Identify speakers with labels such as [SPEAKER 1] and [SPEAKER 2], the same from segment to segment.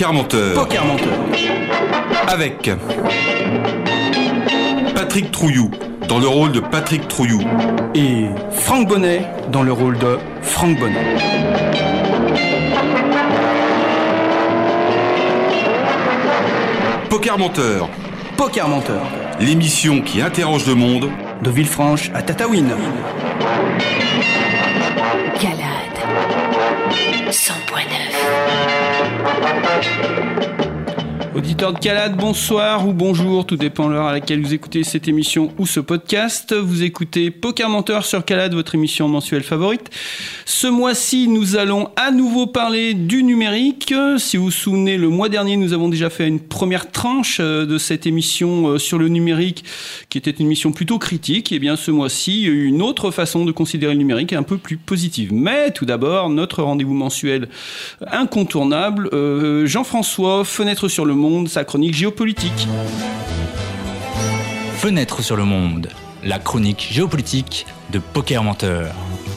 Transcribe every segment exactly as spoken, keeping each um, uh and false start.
[SPEAKER 1] Poker Menteur.
[SPEAKER 2] Poker Menteur.
[SPEAKER 1] Avec Patrick Trouillou, dans le rôle de Patrick Trouillou.
[SPEAKER 2] Et Franck Bonnet, dans le rôle de Franck Bonnet.
[SPEAKER 1] Poker Menteur.
[SPEAKER 2] Poker Menteur.
[SPEAKER 1] L'émission qui interroge le monde.
[SPEAKER 2] De Villefranche à Tataouine.
[SPEAKER 3] Calade. cent point neuf.
[SPEAKER 2] Auditeurs de Calade, bonsoir ou bonjour, tout dépend de l'heure à laquelle vous écoutez cette émission ou ce podcast. Vous écoutez Poker Menteur sur Calade, votre émission mensuelle favorite. Ce mois-ci, nous allons à nouveau parler du numérique. Si vous vous souvenez, le mois dernier, nous avons déjà fait une première tranche de cette émission sur le numérique, qui était une émission plutôt critique. Et bien, ce mois-ci, il y a eu une autre façon de considérer le numérique, un peu plus positive. Mais tout d'abord, notre rendez-vous mensuel incontournable, euh, Jean-François, Fenêtre sur le monde, sa chronique géopolitique.
[SPEAKER 4] Fenêtre sur le monde, la chronique géopolitique de Poker Menteur.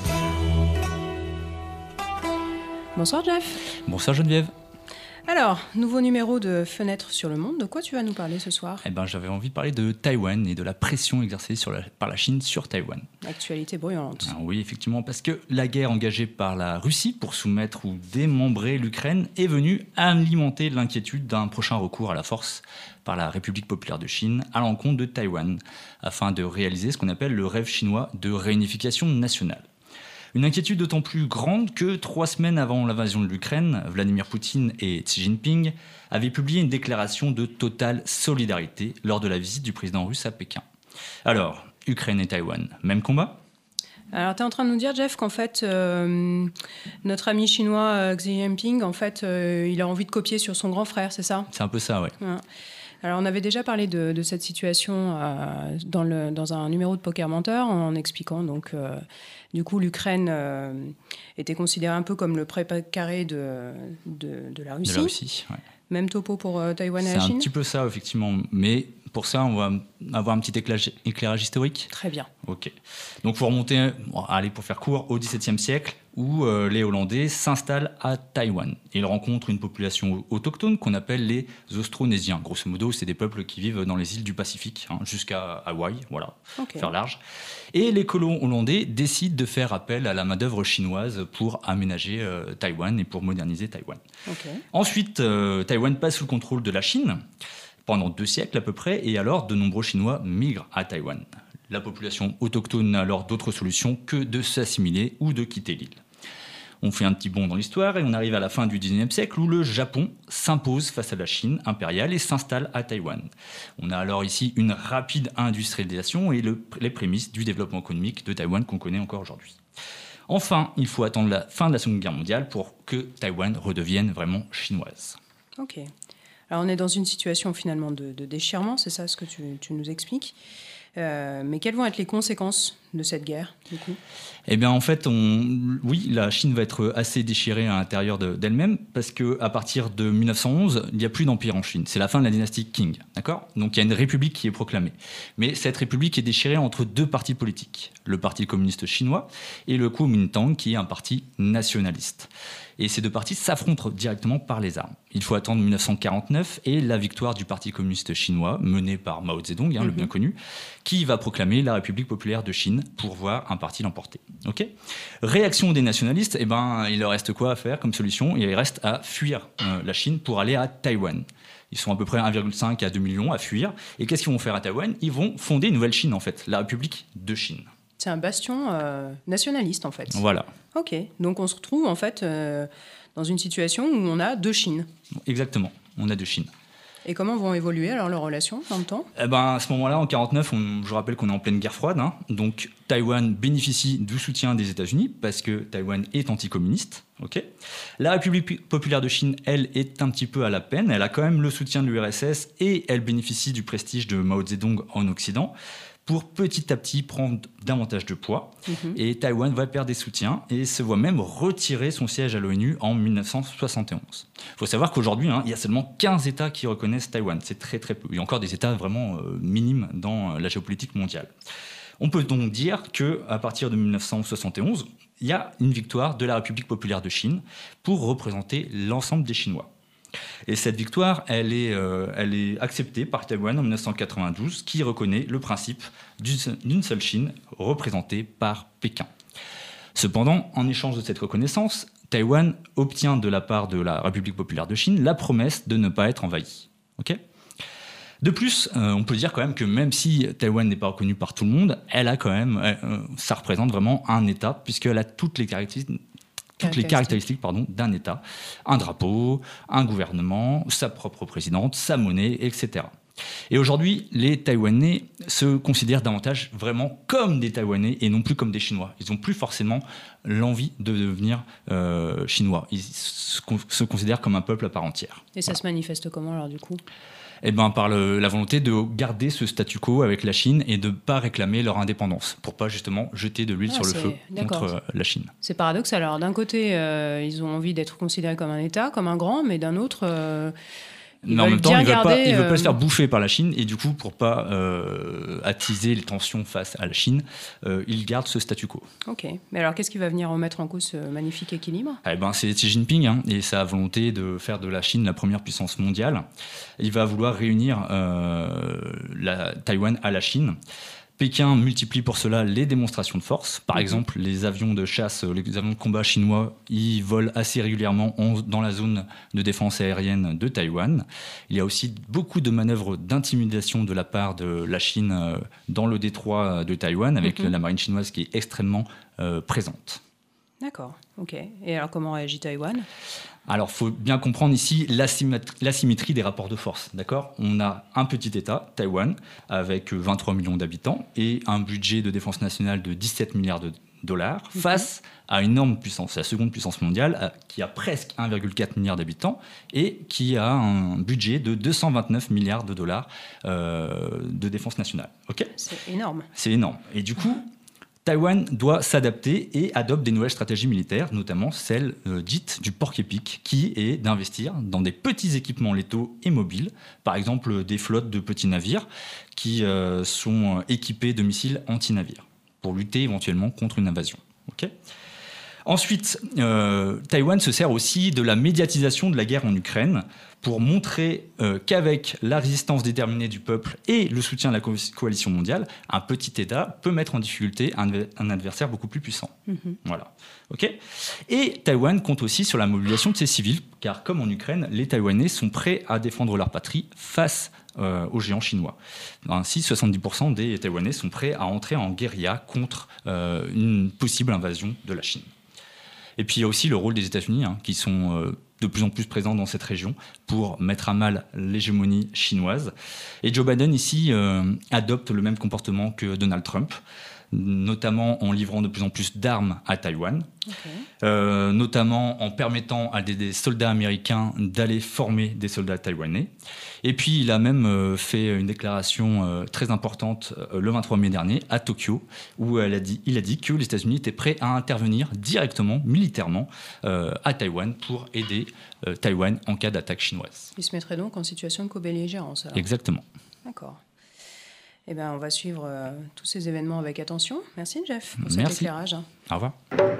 [SPEAKER 5] Bonsoir Jeff.
[SPEAKER 4] Bonsoir Geneviève.
[SPEAKER 5] Alors, nouveau numéro de Fenêtre sur le monde. De quoi tu vas nous parler ce soir ?
[SPEAKER 4] Eh ben, j'avais envie de parler de Taïwan et de la pression exercée sur la, par la Chine sur Taïwan.
[SPEAKER 5] Actualité brûlante.
[SPEAKER 4] Ah oui, effectivement, parce que la guerre engagée par la Russie pour soumettre ou démembrer l'Ukraine est venue alimenter l'inquiétude d'un prochain recours à la force par la République populaire de Chine à l'encontre de Taïwan, afin de réaliser ce qu'on appelle le rêve chinois de réunification nationale. Une inquiétude d'autant plus grande que trois semaines avant l'invasion de l'Ukraine, Vladimir Poutine et Xi Jinping avaient publié une déclaration de totale solidarité lors de la visite du président russe à Pékin. Alors, Ukraine et Taïwan, même combat ?
[SPEAKER 5] Alors, tu es en train de nous dire, Jeff, qu'en fait, euh, notre ami chinois euh, Xi Jinping, en fait, euh, il a envie de copier sur son grand frère, c'est ça ?
[SPEAKER 4] C'est un peu ça, ouais.
[SPEAKER 5] Ouais. Alors, on avait déjà parlé de, de cette situation euh, dans, le, dans un numéro de Poker Menteur en expliquant, donc, euh, du coup, l'Ukraine euh, était considérée un peu comme le précaré de, de, de la Russie.
[SPEAKER 4] De la Russie, ouais.
[SPEAKER 5] Même topo pour euh, Taïwan et
[SPEAKER 4] C'est
[SPEAKER 5] la
[SPEAKER 4] un
[SPEAKER 5] Chine ?
[SPEAKER 4] petit peu ça, effectivement. Mais pour ça, on va avoir un petit éclairage, éclairage historique.
[SPEAKER 5] Très bien.
[SPEAKER 4] Ok. Donc, il faut remonter, bon, allez, pour faire court, au dix-septième siècle, où euh, les Hollandais s'installent à Taïwan. Ils rencontrent une population autochtone qu'on appelle les Austronésiens. Grosso modo, c'est des peuples qui vivent dans les îles du Pacifique, hein, jusqu'à Hawaï, voilà,
[SPEAKER 5] Okay.
[SPEAKER 4] faire large. Et les colons hollandais décident de faire appel à la main-d'œuvre chinoise pour aménager euh, Taïwan et pour moderniser Taïwan.
[SPEAKER 5] Okay.
[SPEAKER 4] Ensuite, euh, Taïwan passe sous le contrôle de la Chine pendant deux siècles à peu près, et alors de nombreux Chinois migrent à Taïwan. La population autochtone n'a alors d'autre solution que de s'assimiler ou de quitter l'île. On fait un petit bond dans l'histoire et on arrive à la fin du dix-neuvième siècle où le Japon s'impose face à la Chine impériale et s'installe à Taïwan. On a alors ici une rapide industrialisation et le, les prémices du développement économique de Taïwan qu'on connaît encore aujourd'hui. Enfin, il faut attendre la fin de la Seconde Guerre mondiale pour que Taïwan redevienne vraiment chinoise.
[SPEAKER 5] Ok. Alors on est dans une situation finalement de, de déchirement, c'est ça ce que tu, tu nous expliques. Euh, mais quelles vont être les conséquences de cette guerre, du coup ?
[SPEAKER 4] Eh bien, en fait, on... oui, la Chine va être assez déchirée à l'intérieur de, d'elle-même, parce qu'à partir de mille neuf cent onze, il n'y a plus d'empire en Chine. C'est la fin de la dynastie Qing, d'accord ? Donc, il y a une république qui est proclamée. Mais cette république est déchirée entre deux partis politiques, le Parti communiste chinois et le Kuomintang, qui est un parti nationaliste. Et ces deux partis s'affrontent directement par les armes. Il faut attendre mille neuf cent quarante-neuf et la victoire du Parti communiste chinois, mené par Mao Zedong, hein, mm-hmm. le bien connu, qui va proclamer la République populaire de Chine pour voir un parti l'emporter. Okay ? Réaction des nationalistes, eh ben, il leur reste quoi à faire comme solution ? Il reste à fuir euh, la Chine pour aller à Taïwan. Ils sont à peu près un virgule cinq à deux millions à fuir. Et qu'est-ce qu'ils vont faire à Taïwan ? Ils vont fonder une nouvelle Chine, en fait, la République de Chine.
[SPEAKER 5] C'est un bastion euh, nationaliste, en fait.
[SPEAKER 4] Voilà.
[SPEAKER 5] Ok, donc on se retrouve, en fait, euh, dans une situation où on a deux Chines.
[SPEAKER 4] Exactement, on a deux Chines.
[SPEAKER 5] Et comment vont évoluer alors leurs relations dans le temps ?
[SPEAKER 4] Eh ben, à ce moment-là, en quarante-neuf, on, je rappelle qu'on est en pleine guerre froide. Hein, donc Taïwan bénéficie du soutien des États-Unis parce que Taïwan est anticommuniste. Okay. La République populaire de Chine, elle, est un petit peu à la peine. Elle a quand même le soutien de l'U R S S et elle bénéficie du prestige de Mao Zedong en Occident pour petit à petit prendre davantage de poids. Mmh. Et Taïwan va perdre des soutiens et se voit même retirer son siège à l'ONU en mille neuf cent soixante et onze. Il faut savoir qu'aujourd'hui, hein, il y a seulement quinze États qui reconnaissent Taïwan. C'est très très peu. Il y a encore des États vraiment euh, minimes dans la géopolitique mondiale. On peut donc dire qu'à partir de mille neuf cent soixante et onze, il y a une victoire de la République populaire de Chine pour représenter l'ensemble des Chinois. Et cette victoire, elle est, euh, elle est acceptée par Taïwan en dix-neuf cent quatre-vingt-douze, qui reconnaît le principe d'une, d'une seule Chine représentée par Pékin. Cependant, en échange de cette reconnaissance, Taïwan obtient de la part de la République populaire de Chine la promesse de ne pas être envahie. Okay ? De plus, euh, on peut dire quand même que même si Taïwan n'est pas reconnue par tout le monde, elle a quand même, euh, ça représente vraiment un État, puisqu'elle a toutes les caractéristiques, toutes les caractéristiques pardon, d'un État. Un drapeau, un gouvernement, sa propre présidente, sa monnaie, et cetera. Et aujourd'hui, les Taïwanais se considèrent davantage vraiment comme des Taïwanais et non plus comme des Chinois. Ils n'ont plus forcément l'envie de devenir euh, Chinois. Ils se, se considèrent comme un peuple à part entière.
[SPEAKER 5] Et ça voilà. se manifeste comment alors du coup ?
[SPEAKER 4] Eh ben, par le, la volonté de garder ce statu quo avec la Chine et de ne pas réclamer leur indépendance, pour pas justement jeter de l'huile ah, sur le feu d'accord. contre euh, la Chine.
[SPEAKER 5] C'est paradoxal. Alors d'un côté, euh, ils ont envie d'être considérés comme un État, comme un grand, mais d'un autre... Euh
[SPEAKER 4] Mais en même temps, ils ne veulent, pas, ils veulent pas se faire bouffer par la Chine. Et du coup, pour ne pas euh, attiser les tensions face à la Chine, euh, ils gardent ce statu quo.
[SPEAKER 5] Ok. Mais alors, qu'est-ce qui va venir remettre en cause ce magnifique équilibre ?
[SPEAKER 4] eh ben, C'est Xi Jinping hein, et sa volonté de faire de la Chine la première puissance mondiale. Il va vouloir réunir euh, la, Taïwan à la Chine. Pékin multiplie pour cela les démonstrations de force. Par mmh. exemple, les avions de chasse, les avions de combat chinois, ils volent assez régulièrement en, dans la zone de défense aérienne de Taïwan. Il y a aussi beaucoup de manœuvres d'intimidation de la part de la Chine euh, dans le détroit de Taïwan, avec mmh. la marine chinoise qui est extrêmement euh, présente.
[SPEAKER 5] D'accord, ok. Et alors comment réagit Taïwan ?
[SPEAKER 4] Alors, il faut bien comprendre ici l'asymétrie, l'asymétrie des rapports de force. D'accord ? On a un petit État, Taïwan, avec vingt-trois millions d'habitants et un budget de défense nationale de dix-sept milliards de dollars, okay. face à une énorme puissance, la seconde puissance mondiale, qui a presque un virgule quatre milliard d'habitants et qui a un budget de deux cent vingt-neuf milliards de dollars euh, de défense nationale. Okay ?
[SPEAKER 5] C'est énorme.
[SPEAKER 4] C'est énorme. Et du coup... Taïwan doit s'adapter et adopte des nouvelles stratégies militaires, notamment celle euh, dite du porc-épic, qui est d'investir dans des petits équipements létaux et mobiles, par exemple des flottes de petits navires qui euh, sont équipés de missiles anti-navires, pour lutter éventuellement contre une invasion. Okay ? Ensuite, euh, Taïwan se sert aussi de la médiatisation de la guerre en Ukraine pour montrer euh, qu'avec la résistance déterminée du peuple et le soutien de la co- coalition mondiale, un petit État peut mettre en difficulté un, un adversaire beaucoup plus puissant. Mm-hmm. Voilà. Okay ? Et Taïwan compte aussi sur la mobilisation de ses civils, car comme en Ukraine, les Taïwanais sont prêts à défendre leur patrie face euh, aux géants chinois. Ainsi, soixante-dix pour cent des Taïwanais sont prêts à entrer en guérilla contre euh, une possible invasion de la Chine. Et puis il y a aussi le rôle des États-Unis, hein, qui sont euh, de plus en plus présents dans cette région pour mettre à mal l'hégémonie chinoise. Et Joe Biden, ici, euh, adopte le même comportement que Donald Trump, notamment en livrant de plus en plus d'armes à Taïwan, okay. euh, notamment en permettant à des, des soldats américains d'aller former des soldats taïwanais. Et puis, il a même euh, fait une déclaration euh, très importante euh, le vingt-trois mai dernier à Tokyo, où elle a dit, il a dit que les États-Unis étaient prêts à intervenir directement, militairement, euh, à Taïwan pour aider euh, Taïwan en cas d'attaque chinoise.
[SPEAKER 5] Il se mettrait donc en situation de co-belligérance, alors.
[SPEAKER 4] Exactement.
[SPEAKER 5] D'accord. Eh bien, on va suivre euh, tous ces événements avec attention. Merci, Jeff, pour cet
[SPEAKER 4] Merci.
[SPEAKER 5] éclairage.
[SPEAKER 4] Au revoir.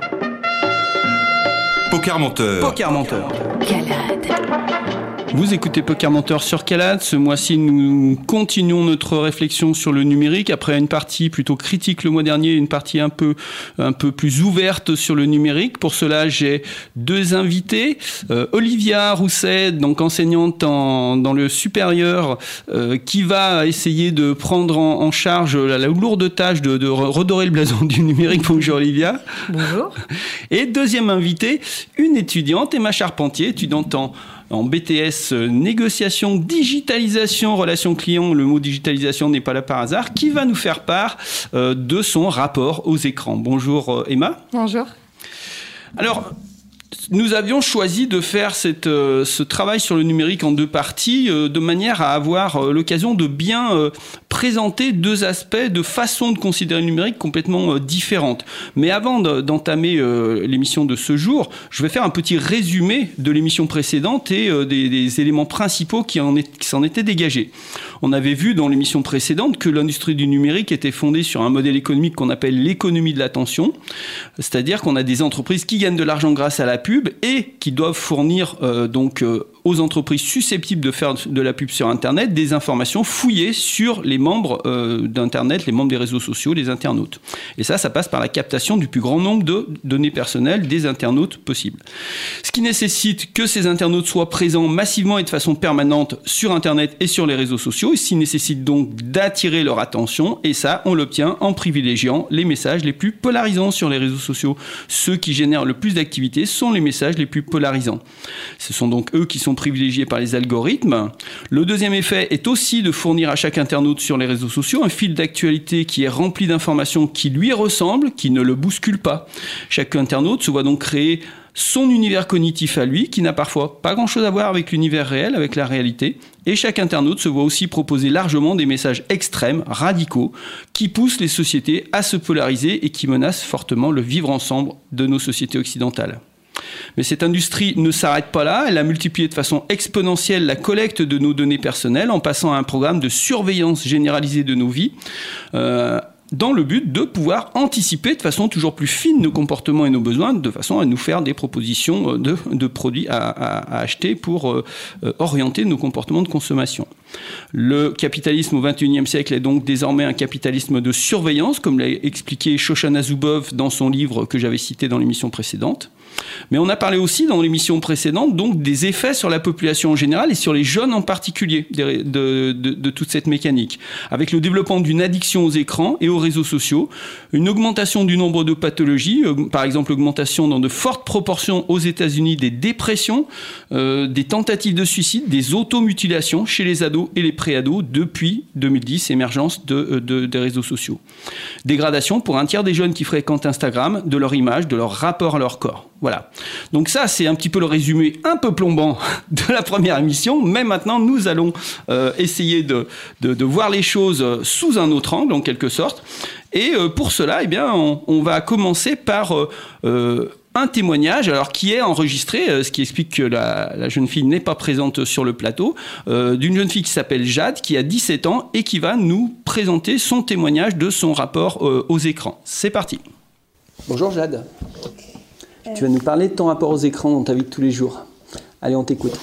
[SPEAKER 1] Poker Menteur.
[SPEAKER 2] Poker Menteur.
[SPEAKER 3] Calade.
[SPEAKER 2] Vous écoutez Poker Menteur sur Calade. Ce mois-ci, nous continuons notre réflexion sur le numérique. Après une partie plutôt critique le mois dernier, une partie un peu, un peu plus ouverte sur le numérique. Pour cela, j'ai deux invités. Euh, Olivia Rousset, donc enseignante en, dans le supérieur, euh, qui va essayer de prendre en, en charge la, la lourde tâche de, de redorer le blason du numérique. Bonjour Olivia.
[SPEAKER 5] Bonjour.
[SPEAKER 2] Et deuxième invitée, une étudiante, Emma Charpentier, étudiante en en B T S euh, négociation, digitalisation, relations clients, le mot digitalisation n'est pas là par hasard, qui va nous faire part euh, de son rapport aux écrans. Bonjour euh, Emma.
[SPEAKER 6] Bonjour.
[SPEAKER 2] Alors, nous avions choisi de faire cette, euh, ce travail sur le numérique en deux parties, euh, de manière à avoir euh, l'occasion de bien euh, présenter deux aspects de façon de considérer le numérique complètement euh, différentes. Mais avant de, d'entamer euh, l'émission de ce jour, je vais faire un petit résumé de l'émission précédente et euh, des, des éléments principaux qui, en est, qui s'en étaient dégagés. On avait vu dans l'émission précédente que l'industrie du numérique était fondée sur un modèle économique qu'on appelle l'économie de l'attention, c'est-à-dire qu'on a des entreprises qui gagnent de l'argent grâce à la pub et qui doivent fournir euh, donc euh, aux entreprises susceptibles de faire de la pub sur Internet des informations fouillées sur les membres euh, d'Internet, les membres des réseaux sociaux, les internautes. Et ça, ça passe par la captation du plus grand nombre de données personnelles des internautes possible. Ce qui nécessite que ces internautes soient présents massivement et de façon permanente sur Internet et sur les réseaux sociaux, et ce qui nécessite donc d'attirer leur attention, et ça, on l'obtient en privilégiant les messages les plus polarisants sur les réseaux sociaux. Ceux qui génèrent le plus d'activité sont les messages les plus polarisants. Ce sont donc eux qui sont privilégiés par les algorithmes. Le deuxième effet est aussi de fournir à chaque internaute sur les réseaux sociaux un fil d'actualité qui est rempli d'informations qui lui ressemblent, qui ne le bousculent pas. Chaque internaute se voit donc créer son univers cognitif à lui, qui n'a parfois pas grand-chose à voir avec l'univers réel, avec la réalité. Et chaque internaute se voit aussi proposer largement des messages extrêmes, radicaux, qui poussent les sociétés à se polariser et qui menacent fortement le vivre ensemble de nos sociétés occidentales. Mais cette industrie ne s'arrête pas là, elle a multiplié de façon exponentielle la collecte de nos données personnelles en passant à un programme de surveillance généralisée de nos vies, euh, dans le but de pouvoir anticiper de façon toujours plus fine nos comportements et nos besoins, de façon à nous faire des propositions de, de produits à, à, à acheter pour euh, orienter nos comportements de consommation. Le capitalisme au vingt et unième siècle est donc désormais un capitalisme de surveillance, comme l'a expliqué Shoshana Zuboff dans son livre que j'avais cité dans l'émission précédente. Mais on a parlé aussi dans l'émission précédente donc des effets sur la population en général et sur les jeunes en particulier de, de, de, de toute cette mécanique, avec le développement d'une addiction aux écrans et aux réseaux sociaux, une augmentation du nombre de pathologies, euh, par exemple l'augmentation dans de fortes proportions aux États-Unis des dépressions, euh, des tentatives de suicide, des automutilations chez les ados et les pré-ados depuis deux mille dix, émergence de, de, des réseaux sociaux. Dégradation pour un tiers des jeunes qui fréquentent Instagram de leur image, de leur rapport à leur corps. Voilà. Donc ça, c'est un petit peu le résumé un peu plombant de la première émission, mais maintenant, nous allons euh, essayer de, de, de voir les choses sous un autre angle, en quelque sorte. Et euh, pour cela, eh bien, on, on va commencer par euh, euh, un témoignage, alors qui est enregistré, euh, ce qui explique que la, la jeune fille n'est pas présente sur le plateau, euh, d'une jeune fille qui s'appelle Jade, qui a dix-sept ans et qui va nous présenter son témoignage de son rapport euh, aux écrans. C'est parti. Bonjour Jade. Tu vas nous parler de ton rapport aux écrans dans ta vie de tous les jours. Allez, on t'écoute.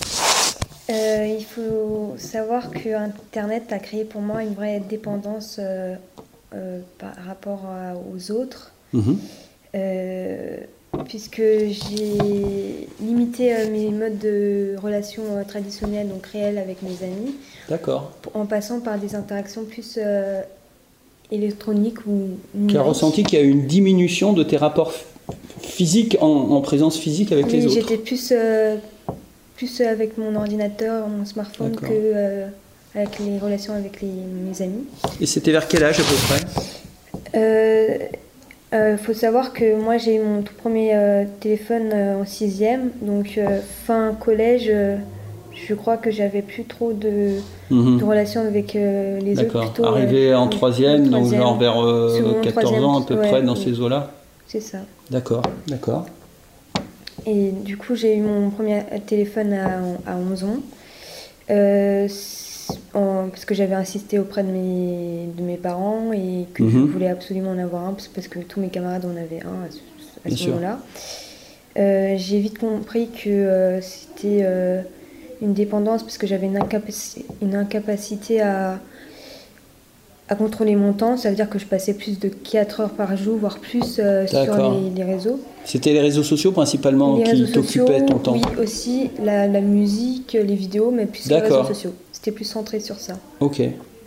[SPEAKER 6] Euh, il faut savoir que Internet a créé pour moi une vraie dépendance euh, euh, par rapport à, aux autres, mmh. euh, puisque j'ai limité euh, mes modes de relations euh, traditionnelles, donc réelles avec mes amis.
[SPEAKER 2] D'accord.
[SPEAKER 6] En passant par des interactions plus euh, électroniques ou numériques.
[SPEAKER 2] Tu as ressenti qu'il y a eu une diminution de tes rapports physique, en, en présence physique avec
[SPEAKER 6] oui,
[SPEAKER 2] les autres.
[SPEAKER 6] J'étais plus, euh, plus avec mon ordinateur, mon smartphone, D'accord. que euh, avec les relations avec les, mes amis.
[SPEAKER 2] Et c'était vers quel âge à peu près ?
[SPEAKER 6] Il euh, euh, faut savoir que moi j'ai eu mon tout premier euh, téléphone euh, en sixième, donc euh, fin collège, euh, je crois que j'avais plus trop de, mmh. de relations avec euh, les
[SPEAKER 2] D'accord.
[SPEAKER 6] autres. Plutôt,
[SPEAKER 2] Arrivé euh, en troisième, donc genre vers euh, quatorze ans à peu
[SPEAKER 6] ouais,
[SPEAKER 2] près, dans
[SPEAKER 6] oui.
[SPEAKER 2] ces eaux-là.
[SPEAKER 6] C'est ça.
[SPEAKER 2] D'accord, d'accord.
[SPEAKER 6] Et du coup, j'ai eu mon premier téléphone à, à onze ans, euh, en, parce que j'avais insisté auprès de mes, de mes parents et que mmh. je voulais absolument en avoir un, parce que tous mes camarades en avaient un à ce, à ce moment-là. Euh, j'ai vite compris que euh, c'était euh, une dépendance, parce que j'avais une, incapaci- une incapacité à... à contrôler mon temps, ça veut dire que je passais plus de quatre heures par jour, voire plus euh, sur les, les réseaux.
[SPEAKER 2] C'était les réseaux sociaux principalement les qui t'occupaient ton temps ?
[SPEAKER 6] Oui, aussi la, la musique, les vidéos, mais plus D'accord. les réseaux sociaux. C'était plus centré sur ça.
[SPEAKER 2] Ok.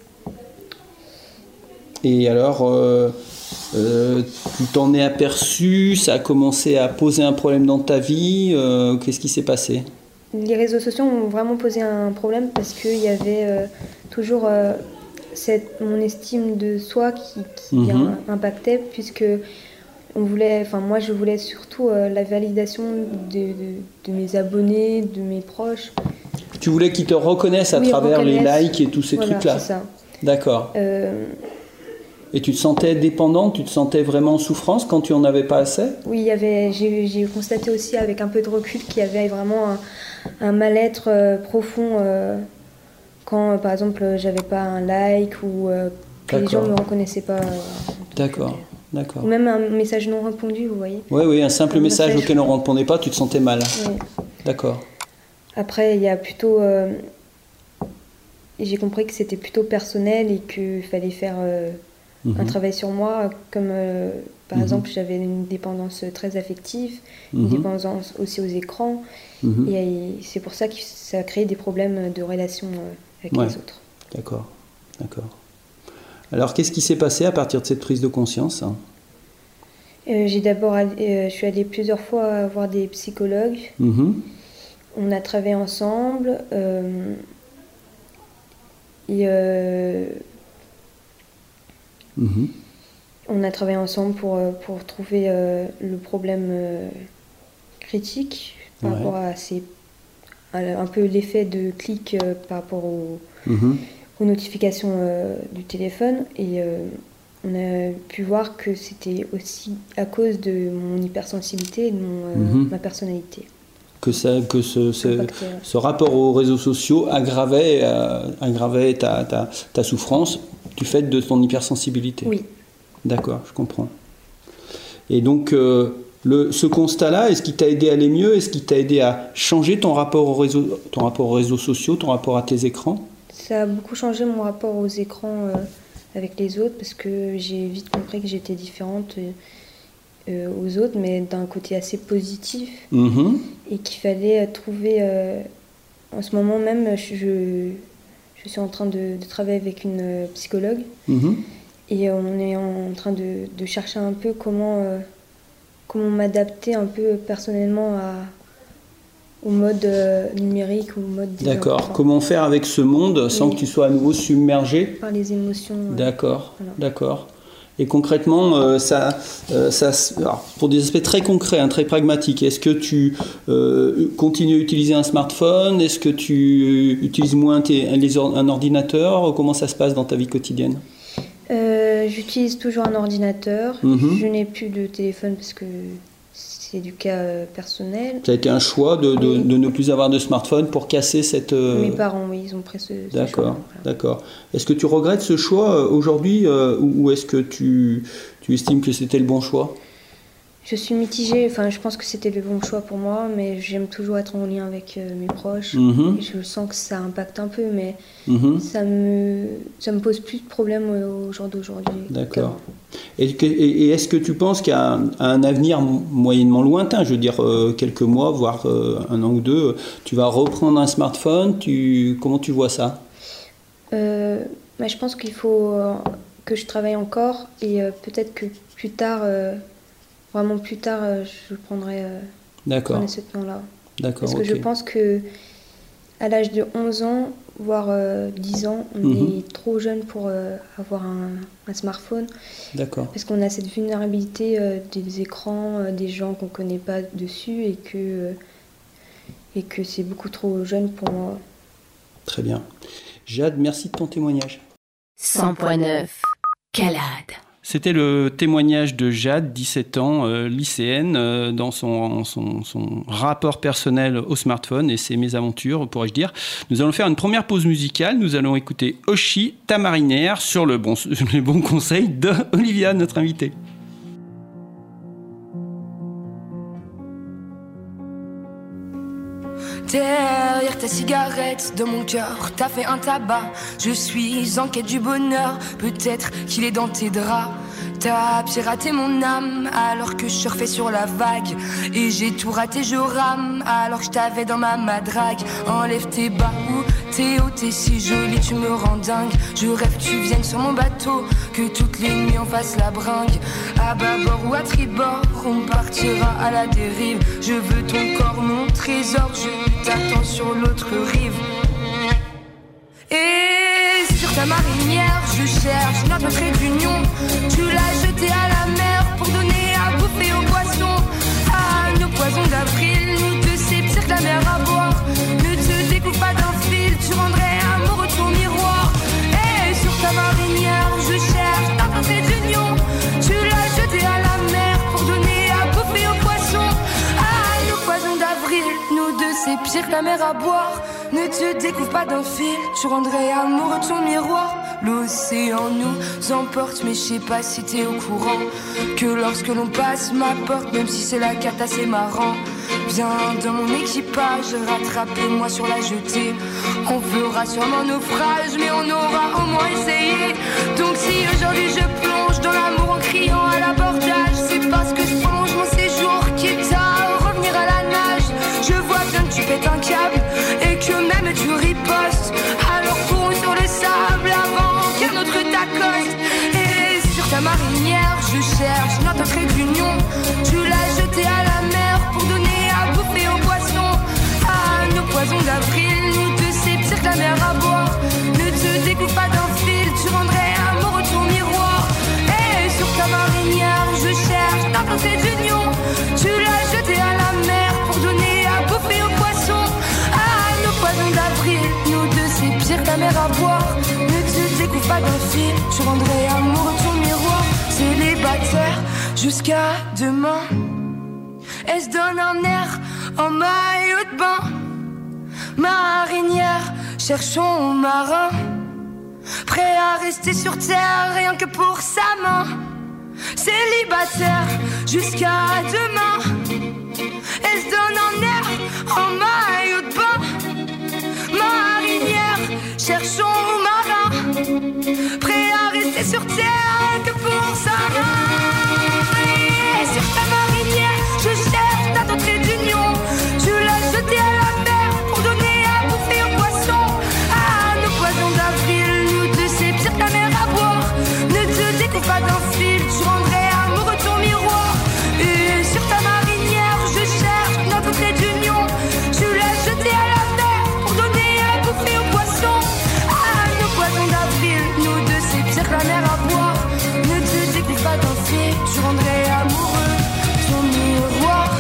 [SPEAKER 2] Et alors, euh, euh, tu t'en es aperçu, ça a commencé à poser un problème dans ta vie, euh, qu'est-ce qui s'est passé ?
[SPEAKER 6] Les réseaux sociaux ont vraiment posé un problème parce qu'il y avait euh, toujours... Euh, c'est mon estime de soi qui, qui mmh. impactait, puisque on voulait, enfin moi je voulais surtout euh, la validation de, de, de mes abonnés, de mes proches.
[SPEAKER 2] Tu voulais qu'ils te reconnaissent à oui, travers reconnaissent. les likes et tous ces
[SPEAKER 6] voilà,
[SPEAKER 2] trucs-là.
[SPEAKER 6] C'est ça.
[SPEAKER 2] D'accord.
[SPEAKER 6] Euh...
[SPEAKER 2] Et tu te sentais dépendante, tu te sentais vraiment en souffrance quand tu en avais pas assez ?
[SPEAKER 6] Oui, il y avait, j'ai, j'ai constaté aussi avec un peu de recul qu'il y avait vraiment un, un mal-être euh, profond. Euh, Quand, euh, par exemple, euh, j'avais pas un like ou euh, que d'accord. les gens ne me reconnaissaient pas. Euh,
[SPEAKER 2] d'accord, d'accord.
[SPEAKER 6] Ou même un message non répondu, vous voyez.
[SPEAKER 2] Oui, oui, un simple un message, message auquel on ne répondait pas, tu te sentais mal.
[SPEAKER 6] Oui.
[SPEAKER 2] D'accord.
[SPEAKER 6] Après, il y a plutôt... Euh, j'ai compris que c'était plutôt personnel et qu'il fallait faire euh, mmh. un travail sur moi. Comme, euh, par mmh. exemple, j'avais une dépendance très affective, mmh. une dépendance aussi aux écrans. Mmh. Et, et c'est pour ça que ça a créé des problèmes de relation euh, avec ouais. les autres.
[SPEAKER 2] D'accord, d'accord. Alors, qu'est-ce qui s'est passé à partir de cette prise de conscience ?
[SPEAKER 6] euh, J'ai d'abord... Euh, je suis allée plusieurs fois voir des psychologues. Mmh. On a travaillé ensemble. Euh, et euh, mmh. on a travaillé ensemble pour, pour trouver euh, le problème euh, critique par ouais. rapport à, ces, à un peu l'effet de clic euh, par rapport au, mmh. aux notifications euh, du téléphone. Et euh, on a pu voir que c'était aussi à cause de mon hypersensibilité et de mon, euh, mmh. ma personnalité.
[SPEAKER 2] Que, ça, que ce, ce, ce rapport aux réseaux sociaux aggravait, euh, aggravait ta, ta, ta souffrance du fait de ton hypersensibilité.
[SPEAKER 6] Oui.
[SPEAKER 2] D'accord, je comprends. Et donc, euh, le, ce constat-là, est-ce qu'il t'a aidé à aller mieux ? Est-ce qu'il t'a aidé à changer ton rapport, au réseau, ton rapport aux réseaux sociaux, ton rapport à tes écrans ?
[SPEAKER 6] Ça a beaucoup changé mon rapport aux écrans euh, avec les autres parce que j'ai vite compris que j'étais différente euh, euh, aux autres, mais d'un côté assez positif. Mmh. Et qu'il fallait trouver... Euh, en ce moment même, je, je suis en train de, de travailler avec une psychologue. Mmh. Et on est en train de, de chercher un peu comment, euh, comment m'adapter un peu personnellement à, au mode euh, numérique, au mode...
[SPEAKER 2] D'accord. Enfin, comment faire avec ce monde oui. sans que tu sois à nouveau submergé ?
[SPEAKER 6] Par les émotions. Euh,
[SPEAKER 2] d'accord, voilà. D'accord. Et concrètement, euh, ça, euh, ça, alors, pour des aspects très concrets, hein, très pragmatiques, est-ce que tu euh, continues à utiliser un smartphone ? Est-ce que tu utilises moins tes, les or- un ordinateur ? Comment ça se passe dans ta vie quotidienne ?
[SPEAKER 6] euh, J'utilise toujours un ordinateur. Mm-hmm. Je n'ai plus de téléphone parce que c'est du cas euh, personnel.
[SPEAKER 2] Ça a été un choix de, de, oui. de ne plus avoir de smartphone pour casser cette... Euh...
[SPEAKER 6] Mes parents, oui, ils ont pris ce, ce
[SPEAKER 2] d'accord,
[SPEAKER 6] choix.
[SPEAKER 2] D'accord. Est-ce que tu regrettes ce choix euh, aujourd'hui euh, ou, ou est-ce que tu, tu estimes que c'était le bon choix ?
[SPEAKER 6] Je suis mitigée, enfin, je pense que c'était le bon choix pour moi, mais j'aime toujours être en lien avec euh, mes proches. Mm-hmm. Et je sens que ça impacte un peu, mais mm-hmm. ça me ça me pose plus de problèmes au jour d'aujourd'hui.
[SPEAKER 2] D'accord. Et, que, et, et est-ce que tu penses qu'il y a un, un avenir moyennement lointain, je veux dire euh, quelques mois, voire euh, un an ou deux, tu vas reprendre un smartphone, tu, comment tu vois ça ?
[SPEAKER 6] euh, bah, Je pense qu'il faut euh, que je travaille encore et euh, peut-être que plus tard... Euh, Vraiment plus tard, euh, je prendrai, euh, prendrai ce temps-là.
[SPEAKER 2] D'accord.
[SPEAKER 6] Parce que okay. je pense que à l'âge de onze ans, voire euh, dix ans, on mm-hmm. est trop jeune pour euh, avoir un, un smartphone.
[SPEAKER 2] D'accord.
[SPEAKER 6] Parce qu'on a cette vulnérabilité euh, des écrans, euh, des gens qu'on ne connaît pas dessus et que, euh, et que c'est beaucoup trop jeune pour moi.
[SPEAKER 2] Très bien. Jade, merci de ton témoignage.
[SPEAKER 3] cent point neuf, Calade.
[SPEAKER 2] C'était le témoignage de Jade, dix-sept ans, euh, lycéenne, euh, dans son, son, son rapport personnel au smartphone et ses mésaventures, pourrais-je dire. Nous allons faire une première pause musicale. Nous allons écouter Oshi, ta marinière, sur le bon, les bons conseils de Olivia, notre invitée.
[SPEAKER 7] Derrière ta cigarette, dans mon cœur, t'as fait un tabac. Je suis en quête du bonheur, peut-être qu'il est dans tes draps. T'as piraté mon âme alors que je surfais sur la vague. Et j'ai tout raté, je rame alors que je t'avais dans ma madrague. Enlève tes bas ou t'es haut, t'es si jolie, tu me rends dingue. Je rêve que tu viennes sur mon bateau, que toutes les nuits on fasse la bringue. À bâbord ou à tribord, on partira à la dérive. Je veux ton corps, mon trésor, je t'attends sur l'autre rive. Et sur ta marinière, je cherche notre trait d'union. Tu l'as jeté à la mer pour donner à bouffer aux poissons. Ah, nos poisons d'avril, nous deux c'est pire que la mer à boire. Ne te découpe pas d'un fil, tu rendrais amoureux de ton miroir. Et sur ta marinière, je cherche notre trait d'union. Tu l'as jeté à la mer pour donner à bouffer aux poissons. Ah, nos poisons d'avril, nous deux c'est pire que la mer à boire. Ne te découvre pas d'un fil, tu rendrais amoureux de ton miroir. L'océan nous emporte, mais je sais pas si t'es au courant que lorsque l'on passe ma porte, même si c'est la carte assez marrant, bien dans mon équipage, rattrapez-moi sur la jetée. On fera sûrement naufrage, mais on aura au moins essayé. Donc si aujourd'hui je plonge dans l'amour en criant à l'abordage, c'est parce que je prolonge mon séjour, quitte à revenir à la nage. Je vois bien que tu pètes un câble et que même tu ripostes. Alors cours sur le sable avant qu'un autre t'accoste. Et sur ta marinière je cherche notre trait d'union. Tu l'as jeté à la mer pour donner à bouffer aux poissons. À nos poisons d'avril, nous deux c'est pire que la mer à boire. Ne te découpe pas d'un fil, tu rendrais amoureux ton miroir. Et sur ta marinière je cherche notre trait d'union. Tu l'as jeté à la mer pour donner à bouffer aux poissons. À nos poisons d'avril, nous deux c'est pire que la mer à boire. Ne te découpe pas d'un fil, tu rendrais amoureux ton miroir. Célibataire jusqu'à demain, elle se donne un air en maillot de bain. Marinière, cherchons marin, prêt à rester sur terre rien que pour sa main. Célibataire jusqu'à demain, elle se donne un air en maillot de bain. Marinière, cherchons marin, prêt à rester sur terre rien que pour sa main. Et sur ta marinière, je cherche ta trait d'union. Tu l'as jeté à la mer pour donner à bouffer aux poissons. À nos poisons d'avril, nous deux c'est pire que la mer à boire. Ne te découpe pas d'un fil, tu rendrais amoureux ton miroir. Et sur ta marinière, je cherche notre trait d'union. Tu l'as jeté à la mer pour donner à bouffer aux poissons. À nos poisons d'avril, nous deux c'est pire que la mer à boire. Ne te découpe pas d'un fil, tu rendrais amoureux ton miroir.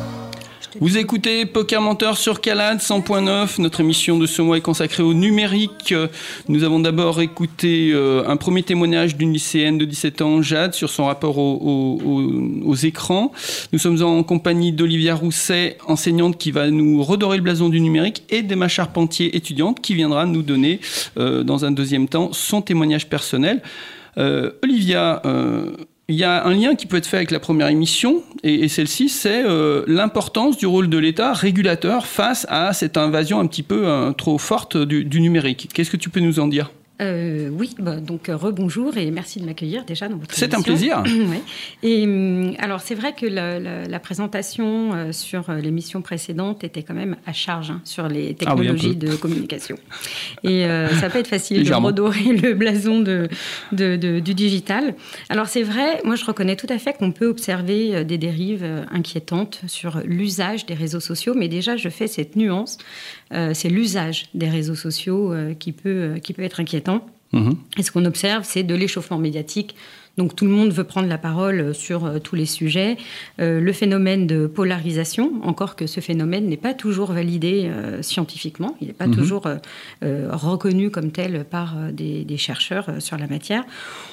[SPEAKER 2] Vous écoutez Poker Menteur sur Calade cent point neuf. Notre émission de ce mois est consacrée au numérique. Nous avons d'abord écouté euh, un premier témoignage d'une lycéenne de dix-sept ans, Jade, sur son rapport au, au, au, aux écrans. Nous sommes en compagnie d'Olivia Rousset, enseignante qui va nous redorer le blason du numérique, et d'Emma Charpentier, étudiante, qui viendra nous donner euh, dans un deuxième temps son témoignage personnel. Euh, Olivia, euh, il y a un lien qui peut être fait avec la première émission, et, et celle-ci, c'est euh, l'importance du rôle de l'État régulateur face à cette invasion un petit peu euh, trop forte du, du numérique. Qu'est-ce que tu peux nous en dire ?
[SPEAKER 8] Euh, oui, bah, donc euh, rebonjour et merci de m'accueillir déjà dans votre
[SPEAKER 2] C'est
[SPEAKER 8] émission.
[SPEAKER 2] un plaisir.
[SPEAKER 8] Ouais. Et euh, alors c'est vrai que la, la, la présentation euh, sur euh, l'émission précédente était quand même à charge hein, sur les technologies ah oui, de communication. Et euh, ça peut être facile de redorer le blason de, de, de, du digital. Alors c'est vrai, moi je reconnais tout à fait qu'on peut observer euh, des dérives euh, inquiétantes sur l'usage des réseaux sociaux, mais déjà je fais cette nuance, euh, c'est l'usage des réseaux sociaux euh, qui peut, euh, qui peut être inquiétant. Mmh. Et ce qu'on observe, c'est de l'échauffement médiatique. Donc tout le monde veut prendre la parole sur euh, tous les sujets. Euh, le phénomène de polarisation, encore que ce phénomène n'est pas toujours validé euh, scientifiquement, il n'est pas mmh. toujours euh, euh, reconnu comme tel par euh, des, des chercheurs euh, sur la matière.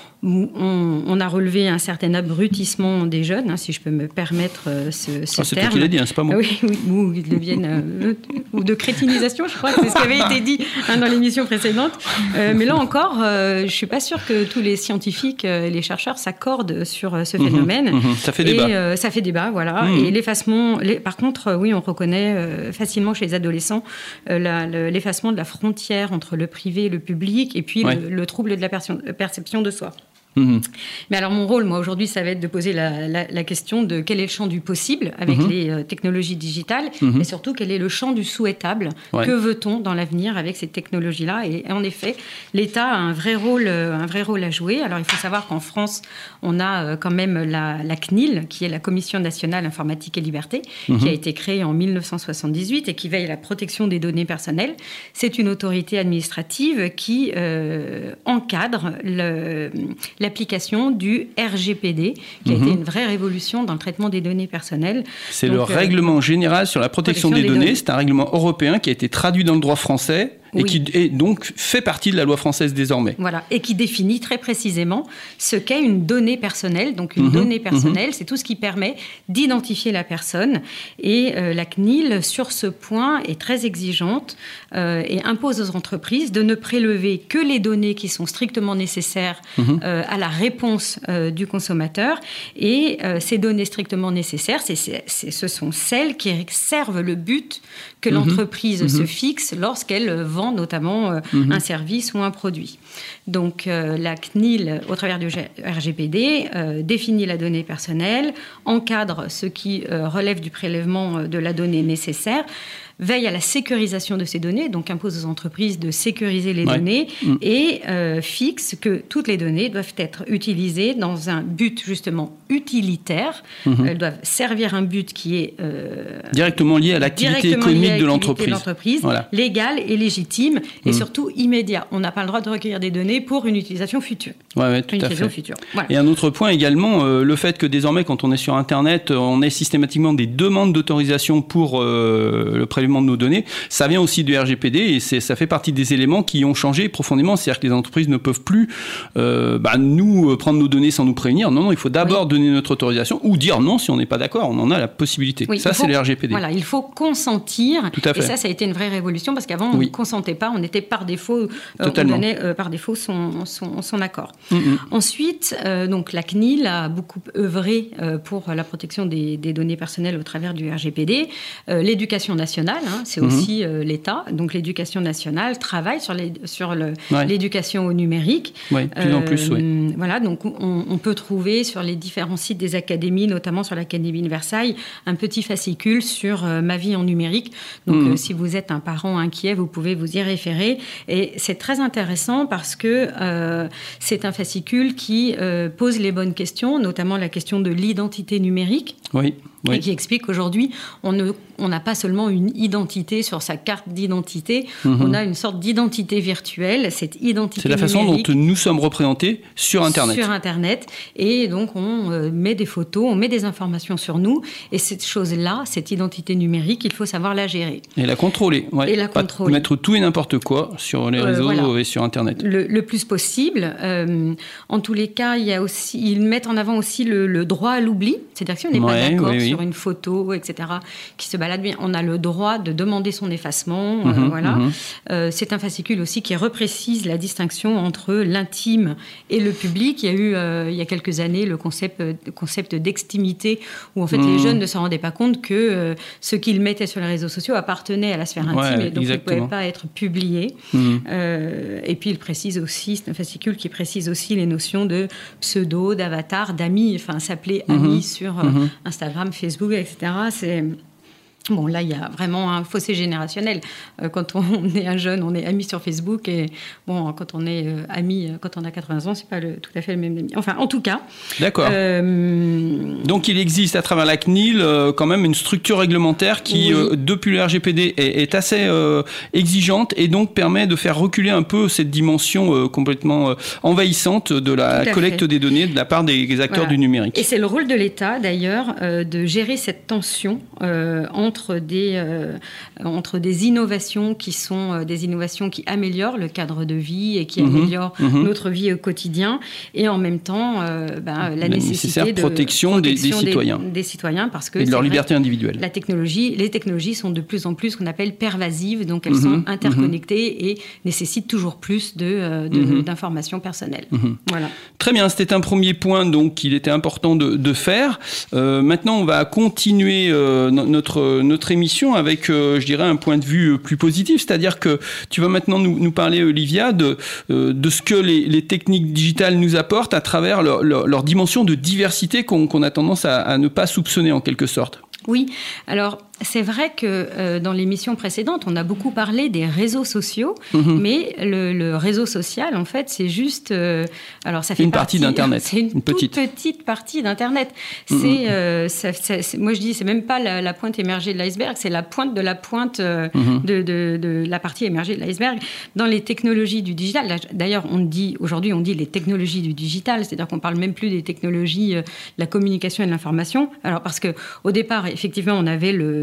[SPEAKER 8] On, on a relevé un certain abrutissement des jeunes, hein, si je peux me permettre euh, ce, ce
[SPEAKER 2] ah, c'est
[SPEAKER 8] terme.
[SPEAKER 2] C'est toi qui l'as dit, hein, c'est pas moi.
[SPEAKER 8] Oui, oui, ou ils deviennent euh, ou de crétinisation, je crois que c'est ce qui avait été dit hein, dans l'émission précédente. Euh, mais là encore, euh, je suis pas sûre que tous les scientifiques, euh, les chercheurs s'accordent sur euh, ce phénomène.
[SPEAKER 2] Mmh, mmh, ça fait débat.
[SPEAKER 8] Et euh, ça fait débat, voilà. Mmh. Et l'effacement, les, par contre, euh, oui, on reconnaît euh, facilement chez les adolescents euh, la, le, l'effacement de la frontière entre le privé et le public, et puis ouais. le, le trouble de la perception de soi. Mmh. Mais alors mon rôle, moi aujourd'hui, ça va être de poser la, la, la question de quel est le champ du possible avec mmh. les euh, technologies digitales, mmh. et surtout quel est le champ du souhaitable. Ouais. Que veut-on dans l'avenir avec ces technologies-là ? Et, et en effet, l'État a un vrai rôle, un vrai rôle à jouer. Alors il faut savoir qu'en France, on a euh, quand même la, la C N I L, qui est la Commission nationale informatique et liberté, mmh. qui a été créée en mille neuf cent soixante-dix-huit et qui veille à la protection des données personnelles. C'est une autorité administrative qui euh, encadre le l'application du R G P D, qui a mmh. été une vraie révolution dans le traitement des données personnelles.
[SPEAKER 2] C'est Donc, le euh, règlement général sur la protection, protection des, des données. données. C'est un règlement européen qui a été traduit dans le droit français. et
[SPEAKER 8] oui.
[SPEAKER 2] qui et donc fait partie de la loi française désormais.
[SPEAKER 8] Voilà, et qui définit très précisément ce qu'est une donnée personnelle. Donc une mmh, donnée personnelle, mmh. c'est tout ce qui permet d'identifier la personne. Et euh, la C N I L, sur ce point, est très exigeante euh, et impose aux entreprises de ne prélever que les données qui sont strictement nécessaires mmh. euh, à la réponse euh, du consommateur. Et euh, ces données strictement nécessaires, c'est, c'est, c'est, ce sont celles qui servent le but que mmh. l'entreprise mmh. se fixe lorsqu'elle vend notamment euh, mmh. un service ou un produit. Donc euh, la C N I L, au travers du R G P D, euh, définit la donnée personnelle, encadre ce qui euh, relève du prélèvement de la donnée nécessaire, veille à la sécurisation de ces données, donc impose aux entreprises de sécuriser les ouais. données mmh. et euh, fixe que toutes les données doivent être utilisées dans un but justement utilitaire. Mmh. Elles doivent servir un but qui est euh,
[SPEAKER 2] directement lié à l'activité économique de l'entreprise,
[SPEAKER 8] de l'entreprise voilà. légal et légitime et mmh. surtout immédiat. On n'a pas le droit de recueillir des données pour une utilisation future.
[SPEAKER 2] Ouais, ouais, tout à fait. Future. Voilà. Et un autre point également, euh, le fait que désormais, quand on est sur Internet, on ait systématiquement des demandes d'autorisation pour euh, le prélèvement de nos données, ça vient aussi du R G P D et c'est, ça fait partie des éléments qui ont changé profondément. C'est-à-dire que les entreprises ne peuvent plus euh, bah, nous prendre nos données sans nous prévenir. Non, non, il faut d'abord oui. donner notre autorisation ou dire non si on n'est pas d'accord. On en a la possibilité. Oui, ça, c'est le R G P D.
[SPEAKER 8] Voilà, il faut consentir.
[SPEAKER 2] Tout à fait.
[SPEAKER 8] Et ça, ça a été une vraie révolution parce qu'avant, on oui. ne consentait pas. On était par défaut, euh, on donnait euh, par défaut son, son, son accord. Mm-hmm. Ensuite, euh, donc, la C N I L a beaucoup œuvré euh, pour la protection des, des données personnelles au travers du R G P D. Euh, l'éducation nationale, Hein, c'est mmh. aussi euh, l'État. Donc l'éducation nationale travaille sur, les, sur le, ouais. l'éducation au numérique.
[SPEAKER 2] Oui, de plus euh, en plus, oui.
[SPEAKER 8] Voilà, donc on, on peut trouver sur les différents sites des académies, notamment sur l'Académie de Versailles, un petit fascicule sur euh, ma vie en numérique. Donc mmh. euh, si vous êtes un parent inquiet, vous pouvez vous y référer. Et c'est très intéressant parce que euh, c'est un fascicule qui euh, pose les bonnes questions, notamment la question de l'identité numérique.
[SPEAKER 2] Oui. Oui.
[SPEAKER 8] Et qui explique qu'aujourd'hui, on ne, on n'a pas seulement une identité sur sa carte d'identité, mmh. on a une sorte d'identité virtuelle, cette identité
[SPEAKER 2] C'est la façon dont nous sommes représentés sur Internet.
[SPEAKER 8] Sur Internet. Et donc, on euh, met des photos, on met des informations sur nous. Et cette chose-là, cette identité numérique, il faut savoir la gérer.
[SPEAKER 2] Et la contrôler. Ouais.
[SPEAKER 8] Et la
[SPEAKER 2] pas
[SPEAKER 8] contrôler.
[SPEAKER 2] Mettre tout et n'importe quoi sur les réseaux euh, voilà. et sur Internet.
[SPEAKER 8] Le, le plus possible. Euh, en tous les cas, il y a aussi, ils mettent en avant aussi le, le droit à l'oubli. C'est-à-dire que si on n'est ouais, pas d'accord oui, oui. sur une photo, et cetera, qui se balade bien, on a le droit de demander son effacement. Mmh, euh, voilà. Mmh. Euh, c'est un fascicule aussi qui reprécise la distinction entre l'intime et le public. Il y a eu, euh, il y a quelques années, le concept, euh, concept d'extimité, où en fait mmh. les jeunes ne se rendaient pas compte que euh, ce qu'ils mettaient sur les réseaux sociaux appartenait à la sphère intime, ouais, et donc exactement. ne pouvait pas être publié. Mmh. Euh, et puis il précise aussi, c'est un fascicule qui précise aussi les notions de pseudo, d'avatar, d'amis, enfin s'appeler mmh. ami sur euh, mmh. Instagram, Facebook, et cetera. C'est... Bon, là, il y a vraiment un fossé générationnel. Euh, quand on est un jeune, on est ami sur Facebook. Et bon, quand on est euh, ami, quand on a quatre-vingts ans, c'est pas le, tout à fait le même ami. Enfin, en tout cas...
[SPEAKER 2] D'accord. Euh... Donc, il existe à travers la C N I L euh, quand même une structure réglementaire qui, oui. euh, depuis le R G P D, est, est assez euh, exigeante et donc permet de faire reculer un peu cette dimension euh, complètement euh, envahissante de la collecte fait. des données de la part des, des acteurs voilà. du numérique.
[SPEAKER 8] Et c'est le rôle de l'État, d'ailleurs, euh, de gérer cette tension euh, entre Entre des, euh, entre des innovations qui sont euh, des innovations qui améliorent le cadre de vie et qui mmh, améliorent mmh. notre vie au quotidien, et en même temps euh, ben, la, la nécessité de
[SPEAKER 2] protection, des,
[SPEAKER 8] protection
[SPEAKER 2] des citoyens,
[SPEAKER 8] des, des citoyens parce que
[SPEAKER 2] et de leur liberté individuelle.
[SPEAKER 8] La technologie, les technologies sont de plus en plus ce qu'on appelle pervasives, donc elles mmh, sont interconnectées mmh. et nécessitent toujours plus de, de, mmh. d'informations personnelles. Mmh. Voilà.
[SPEAKER 2] Très bien, c'était un premier point donc qu'il était important de, de faire. Euh, maintenant, on va continuer euh, notre notre émission avec, euh, je dirais, un point de vue plus positif, c'est-à-dire que tu vas maintenant nous, nous parler, Olivia, de, euh, de ce que les, les techniques digitales nous apportent à travers leur, leur, leur dimension de diversité qu'on, qu'on a tendance à, à ne pas soupçonner en quelque sorte.
[SPEAKER 8] Oui, alors c'est vrai que euh, dans l'émission précédente, on a beaucoup parlé des réseaux sociaux, mmh. mais le, le réseau social, en fait, c'est juste... Euh, alors ça fait
[SPEAKER 2] une
[SPEAKER 8] partie,
[SPEAKER 2] partie d'Internet.
[SPEAKER 8] C'est une, une petite. toute petite partie d'Internet. Mmh. C'est, euh, ça, ça, c'est, moi, je dis, c'est même pas la, la pointe émergée de l'iceberg, c'est la pointe de la pointe euh, mmh. de, de, de la partie émergée de l'iceberg. Dans les technologies du digital, d'ailleurs, on dit, aujourd'hui, on dit les technologies du digital, c'est-à-dire qu'on parle même plus des technologies euh, de la communication et de l'information. Alors, parce qu'au départ, effectivement, on avait le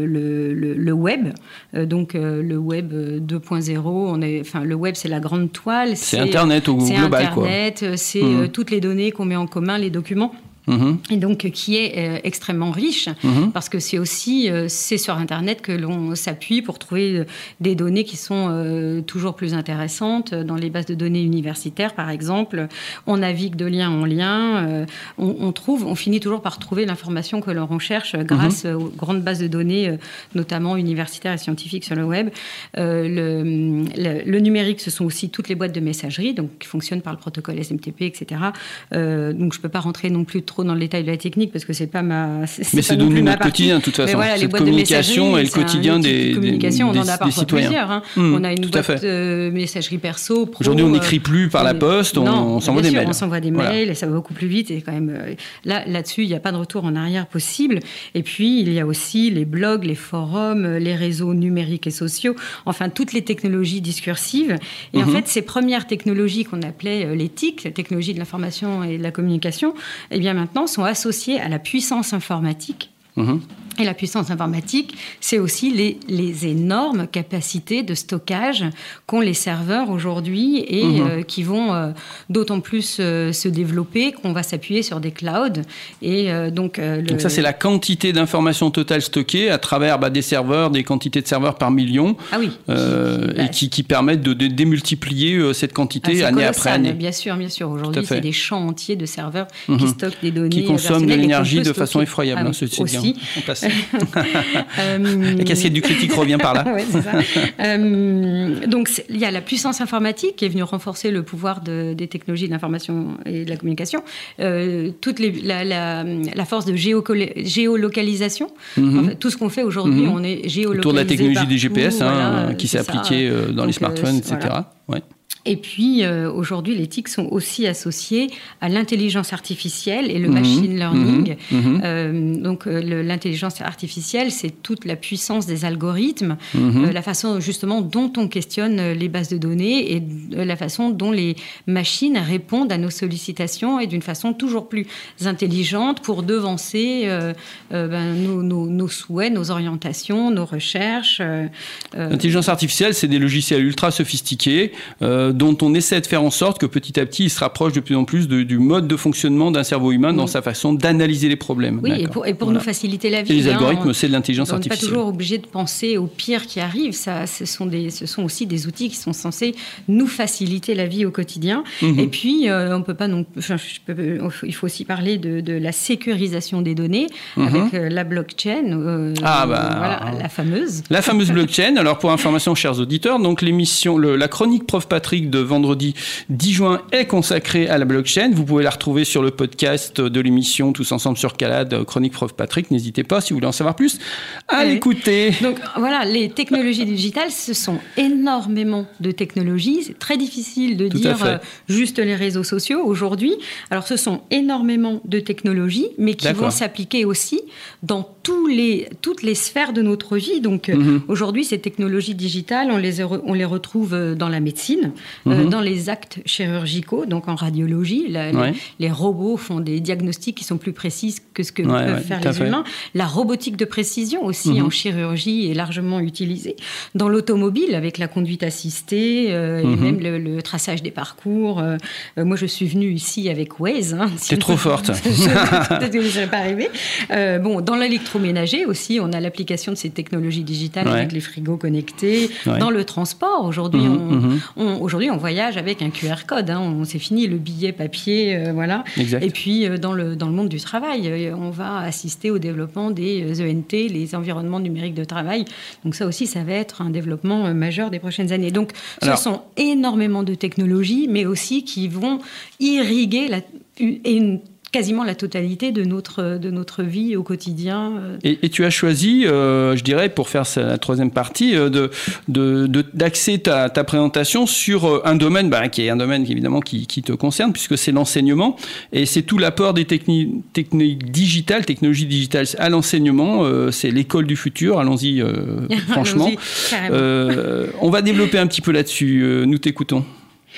[SPEAKER 8] le, le, le web. Euh, donc euh, le web deux point zéro, on est, enfin le web c'est la grande toile.
[SPEAKER 2] C'est, c'est Internet au
[SPEAKER 8] c'est
[SPEAKER 2] global, quoi.
[SPEAKER 8] C'est Internet, c'est mmh. euh, toutes les données qu'on met en commun, les documents. Mmh. Et donc qui est euh, extrêmement riche mmh. parce que c'est aussi euh, c'est sur Internet que l'on s'appuie pour trouver euh, des données qui sont euh, toujours plus intéressantes. Dans les bases de données universitaires par exemple, on navigue de lien en lien, euh, on, on trouve, on finit toujours par trouver l'information que l'on recherche grâce mmh. aux grandes bases de données, euh, notamment universitaires et scientifiques sur le web. Euh, le, le, le numérique, ce sont aussi toutes les boîtes de messagerie, donc qui fonctionnent par le protocole S M T P, et cetera. Euh, donc je peux pas rentrer non plus trop dans le détail de la technique parce que c'est pas ma. C'est
[SPEAKER 2] mais c'est devenu notre quotidien de toute façon.
[SPEAKER 8] Voilà,
[SPEAKER 2] cette communication et le quotidien des,
[SPEAKER 8] communication,
[SPEAKER 2] des,
[SPEAKER 8] on en a parfois plusieurs. Hein. Mmh,
[SPEAKER 2] mmh,
[SPEAKER 8] on a une boîte de messagerie perso. Pro,
[SPEAKER 2] Aujourd'hui, on n'écrit plus par la poste, on,
[SPEAKER 8] non,
[SPEAKER 2] on s'envoie des
[SPEAKER 8] sûr,
[SPEAKER 2] mails.
[SPEAKER 8] On s'envoie des
[SPEAKER 2] voilà.
[SPEAKER 8] mails et ça va beaucoup plus vite. Et quand même, là, là-dessus, il n'y a pas de retour en arrière possible. Et puis, il y a aussi les blogs, les forums, les réseaux numériques et sociaux. Enfin, toutes les technologies discursives. Et mmh. en fait, ces premières technologies qu'on appelait les T I C, les technologies de l'information et de la communication, eh bien maintenant sont associées à la puissance informatique. Mmh. Et la puissance informatique, c'est aussi les, les énormes capacités de stockage qu'ont les serveurs aujourd'hui et mmh. euh, qui vont euh, d'autant plus euh, se développer qu'on va s'appuyer sur des clouds. Et, euh, donc, euh, le...
[SPEAKER 2] donc ça, c'est la quantité d'informations totales stockées à travers bah, des serveurs, des quantités de serveurs par million,
[SPEAKER 8] ah oui.
[SPEAKER 2] euh, bah, et qui, qui permettent de, de démultiplier euh, cette quantité
[SPEAKER 8] ah,
[SPEAKER 2] année après année.
[SPEAKER 8] Bien sûr, bien sûr. Aujourd'hui, c'est des champs entiers de serveurs mmh. qui stockent des données
[SPEAKER 2] qui consomment de l'énergie de façon effroyable.
[SPEAKER 8] Ah,
[SPEAKER 2] hein, c'est, c'est
[SPEAKER 8] aussi.
[SPEAKER 2] Bien. On passe. La casquette du critique revient par là.
[SPEAKER 8] ouais, c'est ça. euh, donc, il y a la puissance informatique qui est venue renforcer le pouvoir de, des technologies de l'information et de la communication. Euh, toute les, la, la, la force de géocol- géolocalisation. Mm-hmm. En fait, tout ce qu'on fait aujourd'hui, mm-hmm. on est géolocalisé.
[SPEAKER 2] Autour de la technologie
[SPEAKER 8] partout,
[SPEAKER 2] des G P S,
[SPEAKER 8] voilà,
[SPEAKER 2] hein, qui s'est appliquée euh, dans donc, les smartphones, euh, et cetera. Voilà. Ouais.
[SPEAKER 8] Et puis, euh, aujourd'hui, les T I C sont aussi associés à l'intelligence artificielle et le mmh, machine learning. Mmh, euh, donc, euh, le, l'intelligence artificielle, c'est toute la puissance des algorithmes, mmh. euh, la façon, justement, dont on questionne les bases de données et euh, la façon dont les machines répondent à nos sollicitations et d'une façon toujours plus intelligente pour devancer euh, euh, ben, nos, nos, nos souhaits, nos orientations, nos recherches. Euh,
[SPEAKER 2] L'intelligence artificielle, c'est des logiciels ultra sophistiqués euh, dont on essaie de faire en sorte que petit à petit, il se rapproche de plus en plus de, du mode de fonctionnement d'un cerveau humain oui. dans sa façon d'analyser les problèmes.
[SPEAKER 8] Oui, D'accord. et pour, et pour voilà. nous faciliter la vie.
[SPEAKER 2] Et les algorithmes, hein, on, c'est de l'intelligence
[SPEAKER 8] on
[SPEAKER 2] artificielle.
[SPEAKER 8] On n'est pas toujours obligé de penser au pire qui arrive. Ça, ce, sont des, ce sont aussi des outils qui sont censés nous faciliter la vie au quotidien. Mm-hmm. Et puis, euh, on peut pas non, enfin, je peux, il faut aussi parler de, de la sécurisation des données mm-hmm. avec euh, la blockchain, euh,
[SPEAKER 2] ah, bah,
[SPEAKER 8] voilà, euh, la fameuse.
[SPEAKER 2] La fameuse blockchain. Alors, pour information, chers auditeurs, donc l'émission, le, la chronique Prof Patrick de vendredi dix juin est consacrée à la blockchain. Vous pouvez la retrouver sur le podcast de l'émission Tous Ensemble sur Calade, chronique Prof Patrick. N'hésitez pas, si vous voulez en savoir plus, à oui. l'écouter.
[SPEAKER 8] Donc voilà, les technologies digitales, ce sont énormément de technologies. C'est très difficile de Tout dire euh, juste les réseaux sociaux aujourd'hui. Alors ce sont énormément de technologies, mais qui D'accord. vont s'appliquer aussi dans tous les, toutes les sphères de notre vie. Donc mm-hmm. aujourd'hui, ces technologies digitales, on les, on les retrouve dans la médecine, mm-hmm. euh, dans les actes chirurgicaux, donc en radiologie. La, ouais. les, les robots font des diagnostics qui sont plus précis que ce que ouais, peuvent ouais, faire les fait. humains. La robotique de précision aussi mm-hmm. en chirurgie est largement utilisée. Dans l'automobile, avec la conduite assistée euh, mm-hmm. et même le, le traçage des parcours. Euh, euh, moi, je suis venue ici avec Waze. Hein,
[SPEAKER 2] T'es si trop peut... forte.
[SPEAKER 8] Peut-être que je ne serais pas arrivée. Euh, bon, dans l'électroménager aussi, on a l'application de ces technologies digitales ouais. avec les frigos connectés. Ouais. Dans le transport, aujourd'hui, mm-hmm. on, mm-hmm. on, aujourd'hui, on voyage avec un Q R code. Hein. On, c'est fini le billet papier, euh, voilà.
[SPEAKER 2] Exact.
[SPEAKER 8] Et puis, euh, dans, le, dans le monde du travail, euh, on va assister au développement des E N T, les environnements numériques de travail. Donc ça aussi, ça va être un développement euh, majeur des prochaines années. Donc, Alors, ce sont énormément de technologies, mais aussi qui vont irriguer la, une quasiment la totalité de notre, de notre vie au quotidien.
[SPEAKER 2] Et, et tu as choisi, euh, je dirais, pour faire la troisième partie, euh, de, de, de, d'axer ta, ta présentation sur un domaine, bah, qui est un domaine évidemment qui, qui te concerne, puisque c'est l'enseignement, et c'est tout l'apport des techni- techniques digitales, technologies digitales à l'enseignement, euh, c'est l'école du futur, allons-y euh, franchement.
[SPEAKER 8] Allons-y,
[SPEAKER 2] euh, on va développer un petit peu là-dessus, euh, nous t'écoutons.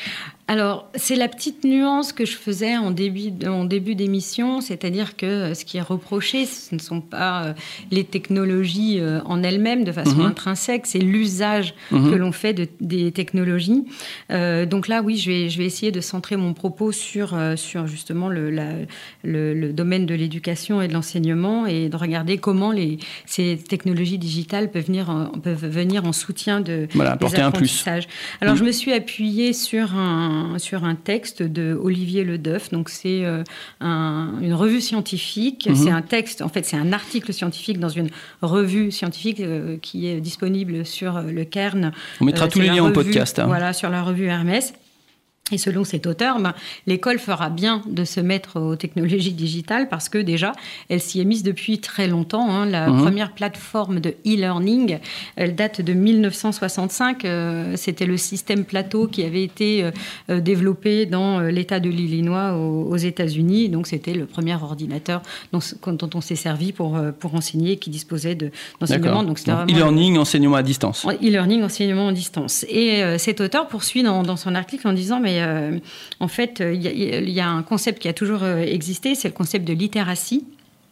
[SPEAKER 8] Alors, c'est la petite nuance que je faisais en début, en début d'émission, c'est-à-dire que ce qui est reproché, ce ne sont pas les technologies en elles-mêmes de façon mmh. intrinsèque, c'est l'usage mmh. que l'on fait de, des technologies. Euh, donc là, oui, je vais, je vais essayer de centrer mon propos sur, sur justement le, la, le, le domaine de l'éducation et de l'enseignement et de regarder comment les, ces technologies digitales peuvent venir en, peuvent venir en soutien de,
[SPEAKER 2] voilà,
[SPEAKER 8] des apprentissages.
[SPEAKER 2] Un plus.
[SPEAKER 8] Alors,
[SPEAKER 2] mmh.
[SPEAKER 8] je me suis appuyée sur un sur un texte de Olivier Ledeuf. Donc, c'est euh, un, une revue scientifique. Mmh. C'est un texte, en fait, c'est un article scientifique dans une revue scientifique euh, qui est disponible sur le Cairn.
[SPEAKER 2] On mettra euh, tous les liens
[SPEAKER 8] revue,
[SPEAKER 2] au podcast. Hein.
[SPEAKER 8] Voilà, sur la revue Hermès. Et selon cet auteur, ben, l'école fera bien de se mettre aux technologies digitales parce que déjà, elle s'y est mise depuis très longtemps. Hein. La mmh. première plateforme de e-learning, elle date de mille neuf cent soixante-cinq. Euh, c'était le système Plateau qui avait été euh, développé dans euh, l'État de l'Illinois aux, aux États-Unis. Donc, c'était le premier ordinateur dont, dont on s'est servi pour, pour enseigner, qui disposait de, d'enseignement. Donc, c'était
[SPEAKER 2] Donc, e-learning, le... enseignement à distance.
[SPEAKER 8] E-learning, enseignement à distance. Et euh, cet auteur poursuit dans, dans son article en disant, mais Euh, en fait, il euh, y, y a un concept qui a toujours euh, existé, c'est le concept de littératie,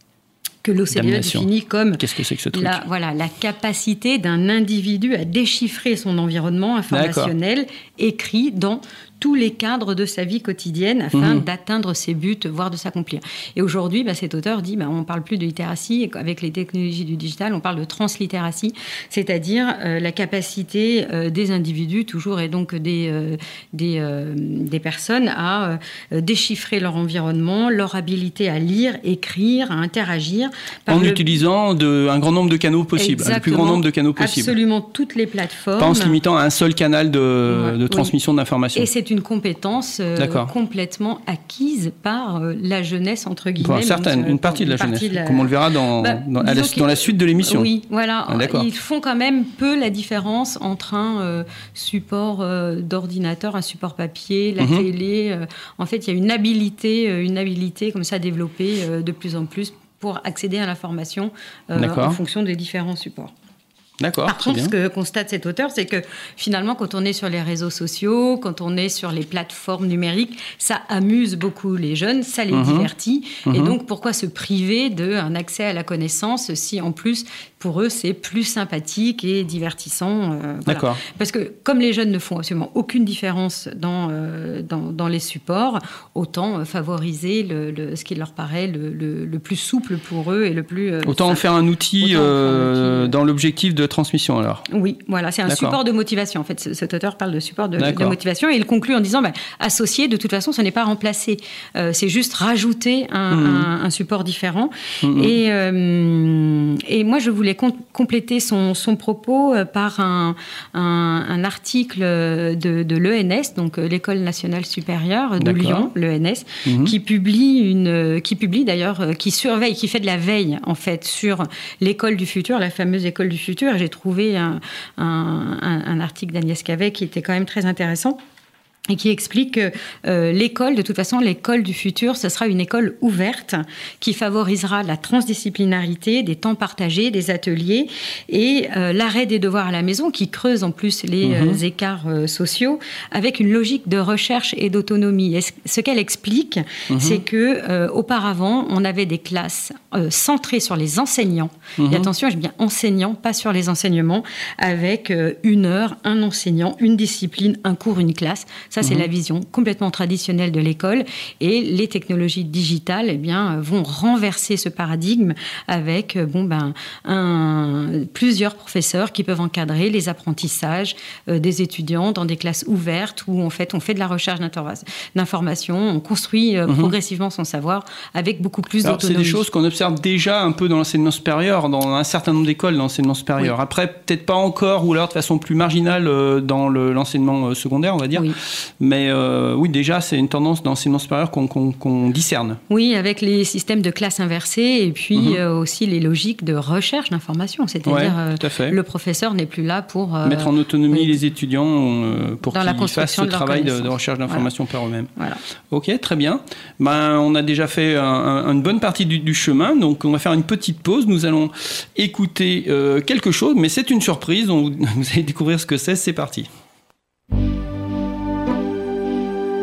[SPEAKER 8] que l'O C D E définit comme
[SPEAKER 2] Qu'est-ce que c'est que ce truc
[SPEAKER 8] la, voilà, la capacité d'un individu à déchiffrer son environnement informationnel D'accord. écrit dans tous les cadres de sa vie quotidienne afin mmh. d'atteindre ses buts, voire de s'accomplir. Et aujourd'hui, bah, cet auteur dit, bah, on ne parle plus de littératie, avec les technologies du digital, on parle de translittératie, c'est-à-dire euh, la capacité euh, des individus, toujours et donc des, euh, des, euh, des personnes, à euh, déchiffrer leur environnement, leur habilité à lire, écrire, à interagir.
[SPEAKER 2] En le... utilisant de, un grand nombre de canaux possibles,
[SPEAKER 8] Exactement,
[SPEAKER 2] le plus grand nombre de canaux possibles.
[SPEAKER 8] Absolument toutes les plateformes.
[SPEAKER 2] Pas en se limitant à un seul canal de,
[SPEAKER 8] ouais,
[SPEAKER 2] de transmission
[SPEAKER 8] oui.
[SPEAKER 2] d'informations.
[SPEAKER 8] Et c'est une compétence euh, complètement acquise par euh, la jeunesse, entre guillemets.
[SPEAKER 2] Bon, certaines,
[SPEAKER 8] donc,
[SPEAKER 2] une partie de la jeunesse,
[SPEAKER 8] de la...
[SPEAKER 2] comme on le verra dans, bah, dans, la, dans la suite de l'émission.
[SPEAKER 8] Oui, voilà.
[SPEAKER 2] Ah,
[SPEAKER 8] ils font quand même peu la différence entre un euh, support euh, d'ordinateur, un support papier, la mm-hmm. télé. Euh, en fait, il y a une habilité, euh, une habilité comme ça développée euh, de plus en plus pour accéder à l'information euh, en fonction des différents supports.
[SPEAKER 2] D'accord,
[SPEAKER 8] Par contre, ce que constate cet auteur, c'est que finalement, quand on est sur les réseaux sociaux, quand on est sur les plateformes numériques, ça amuse beaucoup les jeunes, ça les mmh. divertit. Mmh. Et donc, pourquoi se priver d'un accès à la connaissance si, en plus, pour eux, c'est plus sympathique et divertissant. Euh, voilà.
[SPEAKER 2] D'accord.
[SPEAKER 8] Parce que comme les jeunes ne font absolument aucune différence dans, euh, dans, dans les supports, autant euh, favoriser le, le, ce qui leur paraît le, le, le plus souple pour eux et le plus... Euh,
[SPEAKER 2] autant en faire un outil, euh, un outil dans l'objectif de transmission, alors.
[SPEAKER 8] Oui, voilà, c'est un
[SPEAKER 2] D'accord.
[SPEAKER 8] support de motivation. En fait, cet auteur parle de support de, de motivation et il conclut en disant, bah, associer, de toute façon, ce n'est pas remplacer. Euh, c'est juste rajouter un, mmh. un, un support différent. Mmh. Et, euh, et moi, je voulais compléter son, son propos par un, un, un article de, de l'E N S, donc l'École nationale supérieure de D'accord. Lyon, l'E N S, mmh. qui publie une, qui publie d'ailleurs, qui surveille, qui fait de la veille en fait sur l'école du futur, la fameuse école du futur. Et j'ai trouvé un, un, un, un article d'Agnès Cavey qui était quand même très intéressant. Et qui explique que euh, l'école, de toute façon, l'école du futur, ce sera une école ouverte qui favorisera la transdisciplinarité, des temps partagés, des ateliers et euh, l'arrêt des devoirs à la maison qui creuse en plus les mmh. euh, écarts euh, sociaux avec une logique de recherche et d'autonomie. Et ce qu'elle explique, mmh. c'est que euh, auparavant, on avait des classes euh, centrées sur les enseignants. Mmh. Et attention, j'ai bien enseignants, pas sur les enseignements, avec euh, une heure, un enseignant, une discipline, un cours, une classe. Ça, c'est mmh. la vision complètement traditionnelle de l'école. Et les technologies digitales eh bien, vont renverser ce paradigme avec bon, ben, un, plusieurs professeurs qui peuvent encadrer les apprentissages euh, des étudiants dans des classes ouvertes où en fait, on fait de la recherche d'informations, on construit euh, mmh. progressivement son savoir avec beaucoup plus Alors, d'autonomie.
[SPEAKER 2] C'est des choses qu'on observe déjà un peu dans l'enseignement supérieur, dans un certain nombre d'écoles dans l'enseignement supérieur. Oui. Après, peut-être pas encore, ou alors de façon plus marginale euh, dans le, l'enseignement secondaire, on va dire. Oui. Mais euh, oui, déjà, c'est une tendance d'enseignement supérieur qu'on, qu'on, qu'on discerne.
[SPEAKER 8] Oui, avec les systèmes de classe inversée et puis mmh. euh, aussi les logiques de recherche d'information. C'est-à-dire que ouais, euh, le professeur n'est plus là pour... Euh,
[SPEAKER 2] mettre en autonomie oui. les étudiants euh, pour Dans qu'ils fassent ce de travail de, de recherche d'information voilà. par eux-mêmes.
[SPEAKER 8] Voilà.
[SPEAKER 2] Ok, très bien. Ben, on a déjà fait un, un, une bonne partie du, du chemin, donc on va faire une petite pause. Nous allons écouter euh, quelque chose, mais c'est une surprise. On, vous allez découvrir ce que c'est. C'est parti.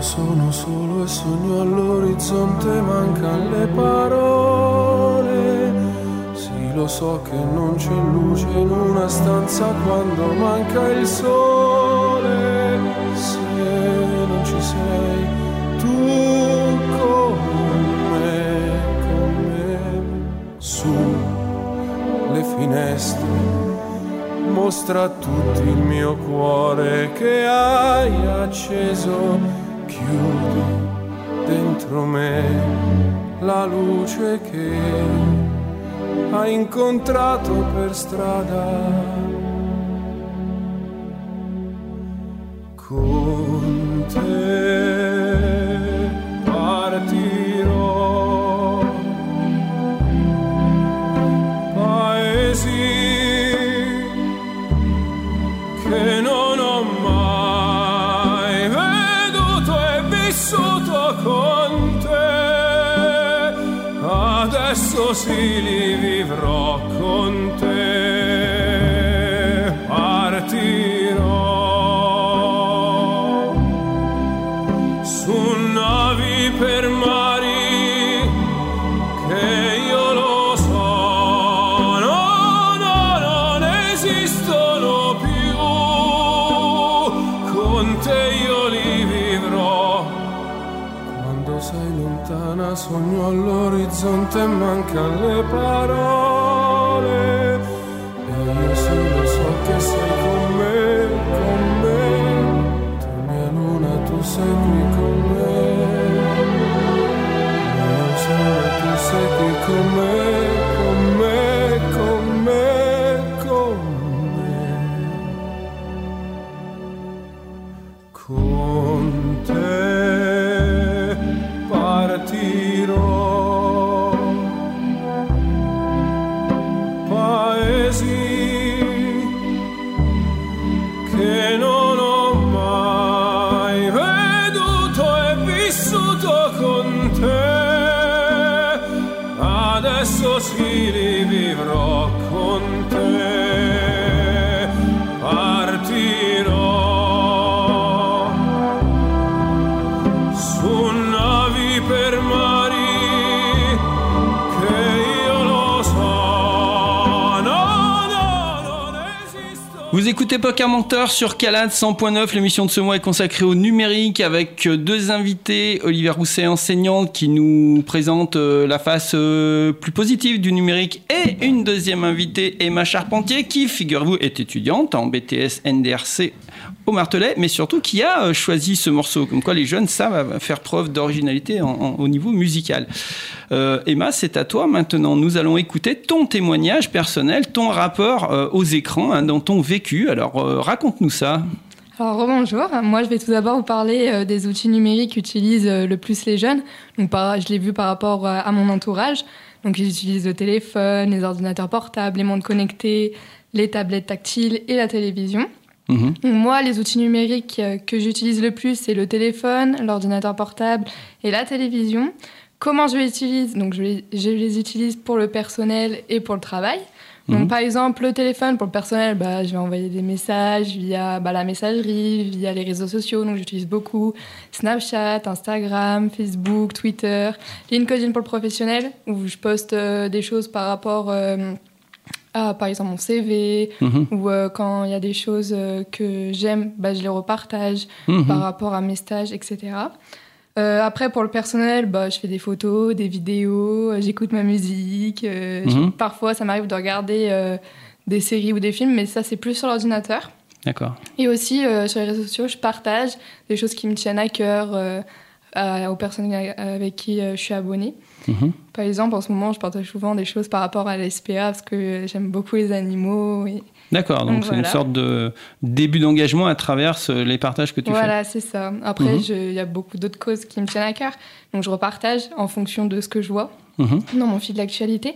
[SPEAKER 9] sono solo e sogno all'orizzonte, mancano le parole. Sì, lo so che non c'è luce in una stanza quando manca il sole. Se non ci sei tu con me, con me, su le finestre mostra a tutti il mio cuore che hai acceso, chiudi dentro me la luce che hai incontrato per strada. Con te partirò, paesi che non ho mai veduto e vissuto con te, adesso sì li vivrò con te, partirò su navi per mari che io lo so, no, no, non esistono più, con te io li vivrò. Quando sei lontana sogno all'orizzonte e mancano le parole, e io solo so che sei con me, con me, tu mia luna, tu sei qui con me, io solo tu sei qui con me, con me, con me, con me, con te partirò, paesi che non ho mai veduto e vissuto con te, adesso sì li vivrò con te, partirò su navi per mari che io lo so, no, no, non esisto.
[SPEAKER 2] Vous écoutez Poker Mentor sur Calade cent point neuf. L'émission de ce mois est consacrée au numérique avec deux invités. Olivier Rousset, enseignante, qui nous présente la face plus positive du numérique, et une deuxième invitée, Emma Charpentier, qui, figurez-vous, est étudiante en B T S N D R C au Martelet, mais surtout qui a choisi ce morceau. Comme quoi les jeunes savent faire preuve d'originalité en, en, au niveau musical. Euh, Emma, c'est à toi maintenant. Nous allons écouter ton témoignage personnel, ton rapport euh, aux écrans, hein, dans ton vécu. Alors, euh, raconte-nous ça.
[SPEAKER 10] Alors, bonjour. Moi, je vais tout d'abord vous parler euh, des outils numériques qu'utilisent euh, le plus les jeunes. Donc, par, je l'ai vu par rapport euh, à mon entourage. Donc, ils utilisent le téléphone, les ordinateurs portables, les montres connectées, les tablettes tactiles et la télévision. Mmh. Donc, moi, les outils numériques euh, que j'utilise le plus, c'est le téléphone, l'ordinateur portable et la télévision. Comment je les utilise ? Donc, je les, je les utilise pour le personnel et pour le travail. Donc, mmh. par exemple, le téléphone, pour le personnel, bah, je vais envoyer des messages via bah, la messagerie, via les réseaux sociaux. Donc, j'utilise beaucoup Snapchat, Instagram, Facebook, Twitter. LinkedIn pour le professionnel, où je poste euh, des choses par rapport euh, à, par exemple, mon C V. Mmh. Ou euh, quand il y a des choses euh, que j'aime, bah, je les repartage mmh. par rapport à mes stages, et cetera. Euh, après, pour le personnel, bah, je fais des photos, des vidéos, euh, j'écoute ma musique. Euh, mmh. Parfois, ça m'arrive de regarder euh, des séries ou des films, mais ça, c'est plus sur l'ordinateur.
[SPEAKER 2] D'accord.
[SPEAKER 10] Et aussi, euh, sur les réseaux sociaux, je partage des choses qui me tiennent à cœur euh, à, aux personnes avec qui euh, je suis abonnée. Mmh. Par exemple, en ce moment, je partage souvent des choses par rapport à l'S P A, parce que j'aime beaucoup les animaux. Et...
[SPEAKER 2] D'accord, donc, donc c'est voilà. Une sorte de début d'engagement à travers les partages que tu
[SPEAKER 10] voilà,
[SPEAKER 2] fais. Voilà,
[SPEAKER 10] c'est ça. Après, il mmh. y a beaucoup d'autres causes qui me tiennent à cœur. Donc je repartage en fonction de ce que je vois mmh. dans mon fil d'actualité.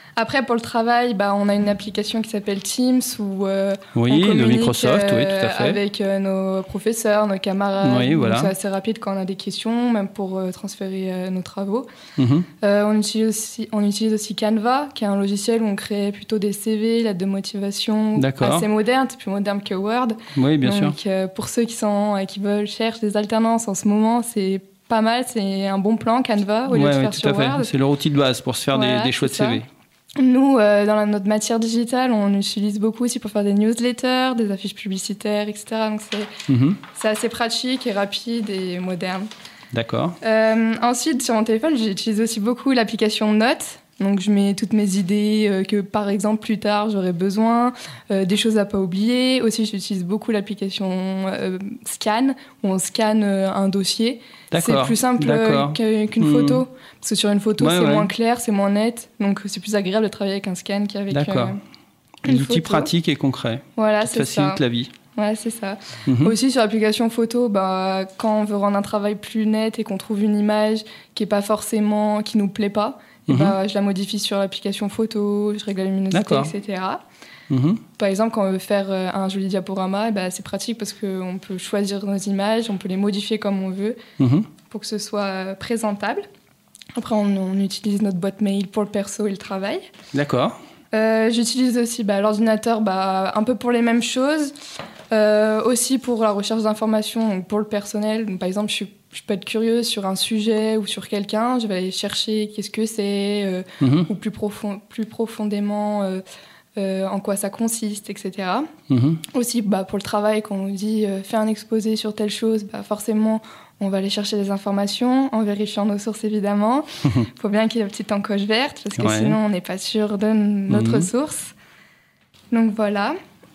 [SPEAKER 10] Après, pour le travail, bah, on a une application qui s'appelle Teams où euh,
[SPEAKER 2] oui,
[SPEAKER 10] on communique
[SPEAKER 2] de Microsoft,
[SPEAKER 10] euh,
[SPEAKER 2] oui, tout à fait.
[SPEAKER 10] avec euh, nos professeurs, nos camarades.
[SPEAKER 2] Oui, voilà.
[SPEAKER 10] C'est assez rapide quand on a des questions, même pour euh, transférer euh, nos travaux.
[SPEAKER 2] Mm-hmm.
[SPEAKER 10] Euh, on, utilise aussi, on utilise aussi Canva, qui est un logiciel où on crée plutôt des C V, lettres de motivation.
[SPEAKER 2] D'accord.
[SPEAKER 10] Assez moderne, c'est plus moderne que Word.
[SPEAKER 2] Oui, bien
[SPEAKER 10] Donc,
[SPEAKER 2] sûr.
[SPEAKER 10] Donc, euh, pour ceux qui, sont, euh, qui veulent chercher des alternances en ce moment, c'est pas mal, c'est un bon plan, Canva, au lieu
[SPEAKER 2] ouais,
[SPEAKER 10] de
[SPEAKER 2] ouais,
[SPEAKER 10] faire
[SPEAKER 2] tout
[SPEAKER 10] sur
[SPEAKER 2] à fait.
[SPEAKER 10] Word.
[SPEAKER 2] C'est leur outil de base pour se faire voilà, des, des choix de C V.
[SPEAKER 10] Nous, euh, dans la, notre matière digitale, on utilise beaucoup aussi pour faire des newsletters, des affiches publicitaires, et cetera. Donc c'est,
[SPEAKER 2] mm-hmm.
[SPEAKER 10] c'est assez pratique et rapide et moderne.
[SPEAKER 2] D'accord.
[SPEAKER 10] Euh, ensuite, sur mon téléphone, j'utilise aussi beaucoup l'application Notes. Donc je mets toutes mes idées euh, que, par exemple, plus tard, j'aurai besoin, euh, des choses à pas oublier. Aussi, j'utilise beaucoup l'application euh, Scan, où on scanne euh, un dossier.
[SPEAKER 2] D'accord.
[SPEAKER 10] C'est plus simple euh, qu'une mmh. photo. Parce que sur une photo, ouais, c'est ouais. moins clair, c'est moins net. Donc c'est plus agréable de travailler avec un scan qu'avec
[SPEAKER 2] D'accord.
[SPEAKER 10] Euh, une
[SPEAKER 2] Des outils
[SPEAKER 10] photo.
[SPEAKER 2] pratiques et concrets.
[SPEAKER 10] Voilà,
[SPEAKER 2] qui
[SPEAKER 10] c'est ça.
[SPEAKER 2] facilitent la vie.
[SPEAKER 10] Ouais, c'est ça.
[SPEAKER 2] Mmh.
[SPEAKER 10] Aussi, sur l'application photo, bah, quand on veut rendre un travail plus net et qu'on trouve une image qui est pas forcément, qui nous plaît pas, et mmh. bah, je la modifie sur l'application photo, je règle la luminosité,
[SPEAKER 2] D'accord.
[SPEAKER 10] et cetera.
[SPEAKER 2] Mmh.
[SPEAKER 10] Par exemple, quand on veut faire un joli diaporama, et bah, c'est pratique parce qu'on peut choisir nos images, on peut les modifier comme on veut
[SPEAKER 2] mmh.
[SPEAKER 10] pour que ce soit présentable. Après, on, on utilise notre boîte mail pour le perso et le travail.
[SPEAKER 2] D'accord.
[SPEAKER 10] Euh, j'utilise aussi bah, l'ordinateur bah, un peu pour les mêmes choses. Euh, aussi pour la recherche d'informations, pour le personnel. Donc, par exemple, je, suis, je peux être curieuse sur un sujet ou sur quelqu'un, je vais aller chercher qu'est-ce que c'est, euh, mmh. ou plus, profond, plus profondément euh, euh, en quoi ça consiste, et cetera. Mmh. Aussi bah, pour le travail, quand on nous dit euh, fais un exposé sur telle chose, bah, forcément on va aller chercher des informations en vérifiant nos sources évidemment. Il faut bien qu'il y ait la petite encoche verte parce que ouais. sinon on n'est pas sûr de notre mmh. source. Donc voilà.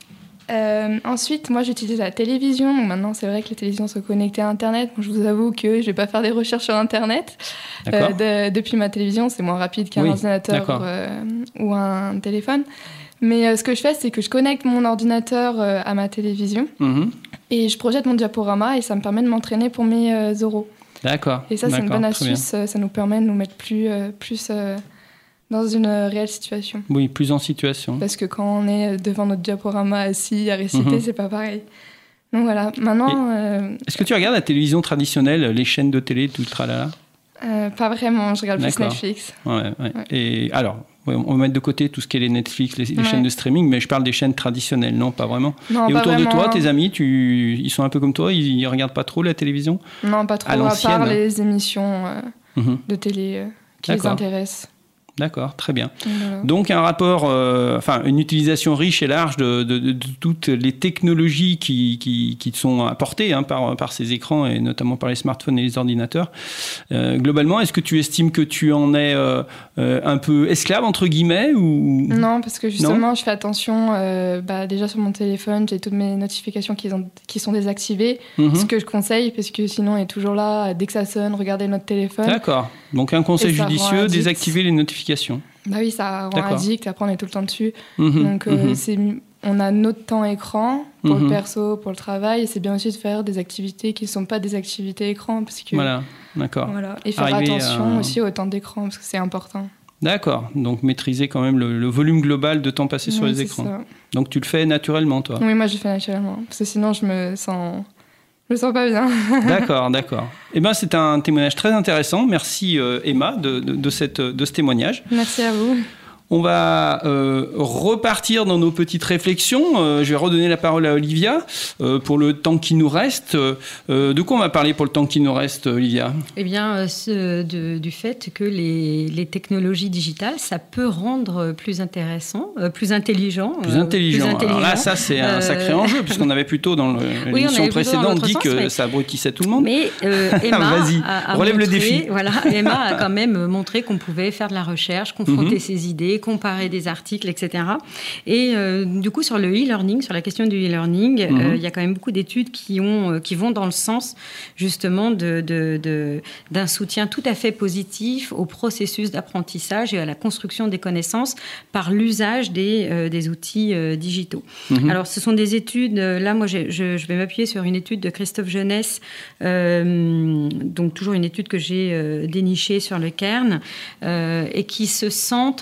[SPEAKER 10] Euh, ensuite, moi j'utilise la télévision. Donc maintenant, c'est vrai que les télévisions sont connectées à Internet. Bon, je vous avoue que je vais pas faire des recherches sur Internet. Euh, de, depuis ma télévision, c'est moins rapide qu'un oui, ordinateur euh, ou un téléphone. Mais euh, ce que je fais, c'est que je connecte mon ordinateur euh, à ma télévision mmh. et je projette mon diaporama et ça me permet de m'entraîner pour mes euh, oraux.
[SPEAKER 2] D'accord.
[SPEAKER 10] Et ça, c'est
[SPEAKER 2] D'accord,
[SPEAKER 10] une bonne astuce. Ça nous permet de nous mettre plus, euh, plus euh, dans une réelle situation.
[SPEAKER 2] Oui, plus en situation.
[SPEAKER 10] Parce que quand on est devant notre diaporama assis à réciter, mmh. c'est pas pareil. Donc voilà, maintenant... Euh...
[SPEAKER 2] Est-ce que tu regardes la télévision traditionnelle, les chaînes de télé, tout le tralala ?
[SPEAKER 10] euh, Pas vraiment, je regarde D'accord. plus Netflix.
[SPEAKER 2] Ouais, ouais. Ouais. Et alors, ouais, on va mettre de côté tout ce qui est les Netflix, les, les
[SPEAKER 10] ouais.
[SPEAKER 2] chaînes de streaming, mais je parle des chaînes traditionnelles, non, pas vraiment.
[SPEAKER 10] Non,
[SPEAKER 2] Et
[SPEAKER 10] pas
[SPEAKER 2] autour
[SPEAKER 10] vraiment.
[SPEAKER 2] de toi, tes amis, tu, ils sont un peu comme toi, ils, ils regardent pas trop la télévision ?
[SPEAKER 10] Non, pas trop, à, à part les émissions euh, mmh. de télé euh, qui D'accord. les intéressent.
[SPEAKER 2] D'accord, très bien.
[SPEAKER 10] Voilà.
[SPEAKER 2] Donc un rapport, euh, enfin une utilisation riche et large de, de, de, de toutes les technologies qui, qui, qui sont apportées hein, par, par ces écrans et notamment par les smartphones et les ordinateurs. Euh, globalement, est-ce que tu estimes que tu en es euh, euh, un peu esclave entre guillemets ou...
[SPEAKER 10] Non, parce que justement, non je fais attention. Euh, bah, déjà sur mon téléphone, j'ai toutes mes notifications qui, ont, qui sont désactivées. Mm-hmm. Ce que je conseille, parce que sinon, on est toujours là dès que ça sonne, regarder notre téléphone.
[SPEAKER 2] D'accord. Donc un conseil judicieux, désactiver les notifications.
[SPEAKER 10] Bah oui, ça rend D'accord. addict, après on est tout le temps dessus.
[SPEAKER 2] Mmh,
[SPEAKER 10] Donc euh,
[SPEAKER 2] mmh.
[SPEAKER 10] c'est, on a notre temps écran pour mmh. le perso, pour le travail, et c'est bien aussi de faire des activités qui ne sont pas des activités écran. Parce que,
[SPEAKER 2] voilà, d'accord.
[SPEAKER 10] Voilà. Et faire Arriver attention à... aussi au temps d'écran, parce que c'est important.
[SPEAKER 2] D'accord, donc maîtriser quand même le, le volume global de temps passé oui, sur les écrans. Ça. Donc tu le fais naturellement, toi ?
[SPEAKER 10] Oui, moi je le fais naturellement, parce que sinon je me sens... Je me sens pas bien.
[SPEAKER 2] D'accord, d'accord. Eh ben, c'est un témoignage très intéressant. Merci euh, Emma de, de, de, cette, de ce témoignage.
[SPEAKER 10] Merci à vous.
[SPEAKER 2] On va euh, repartir dans nos petites réflexions. Euh, je vais redonner la parole à Olivia euh, pour le temps qui nous reste. Euh, de quoi on va parler pour le temps qui nous reste, Olivia ?
[SPEAKER 8] Eh bien, ce, de, du fait que les, les technologies digitales, ça peut rendre plus intéressant, euh, plus intelligent.
[SPEAKER 2] Plus intelligent. Plus intelligent. Alors là, ça, c'est un sacré euh... enjeu, puisqu'on avait plutôt dans le,
[SPEAKER 8] oui,
[SPEAKER 2] l'émission précédente dit
[SPEAKER 8] sens,
[SPEAKER 2] que
[SPEAKER 8] mais...
[SPEAKER 2] ça abrutissait tout le monde.
[SPEAKER 8] Mais euh, Emma
[SPEAKER 2] Vas-y,
[SPEAKER 8] a, a
[SPEAKER 2] relève
[SPEAKER 8] montré,
[SPEAKER 2] le défi.
[SPEAKER 8] Voilà, Emma a quand même montré qu'on pouvait faire de la recherche, confronter mm-hmm. ses idées, comparer des articles, et cetera. Et euh, du coup, sur le e-learning, sur la question du e-learning, il mm-hmm. euh, y a quand même beaucoup d'études qui, ont, qui vont dans le sens, justement, de, de, de, d'un soutien tout à fait positif au processus d'apprentissage et à la construction des connaissances par l'usage des, euh, des outils euh, digitaux. Mm-hmm. Alors, ce sont des études... Là, moi, je, je vais m'appuyer sur une étude de Christophe Jeunesse, euh, donc toujours une étude que j'ai euh, dénichée sur le Cairn, euh, et qui se centre... Qui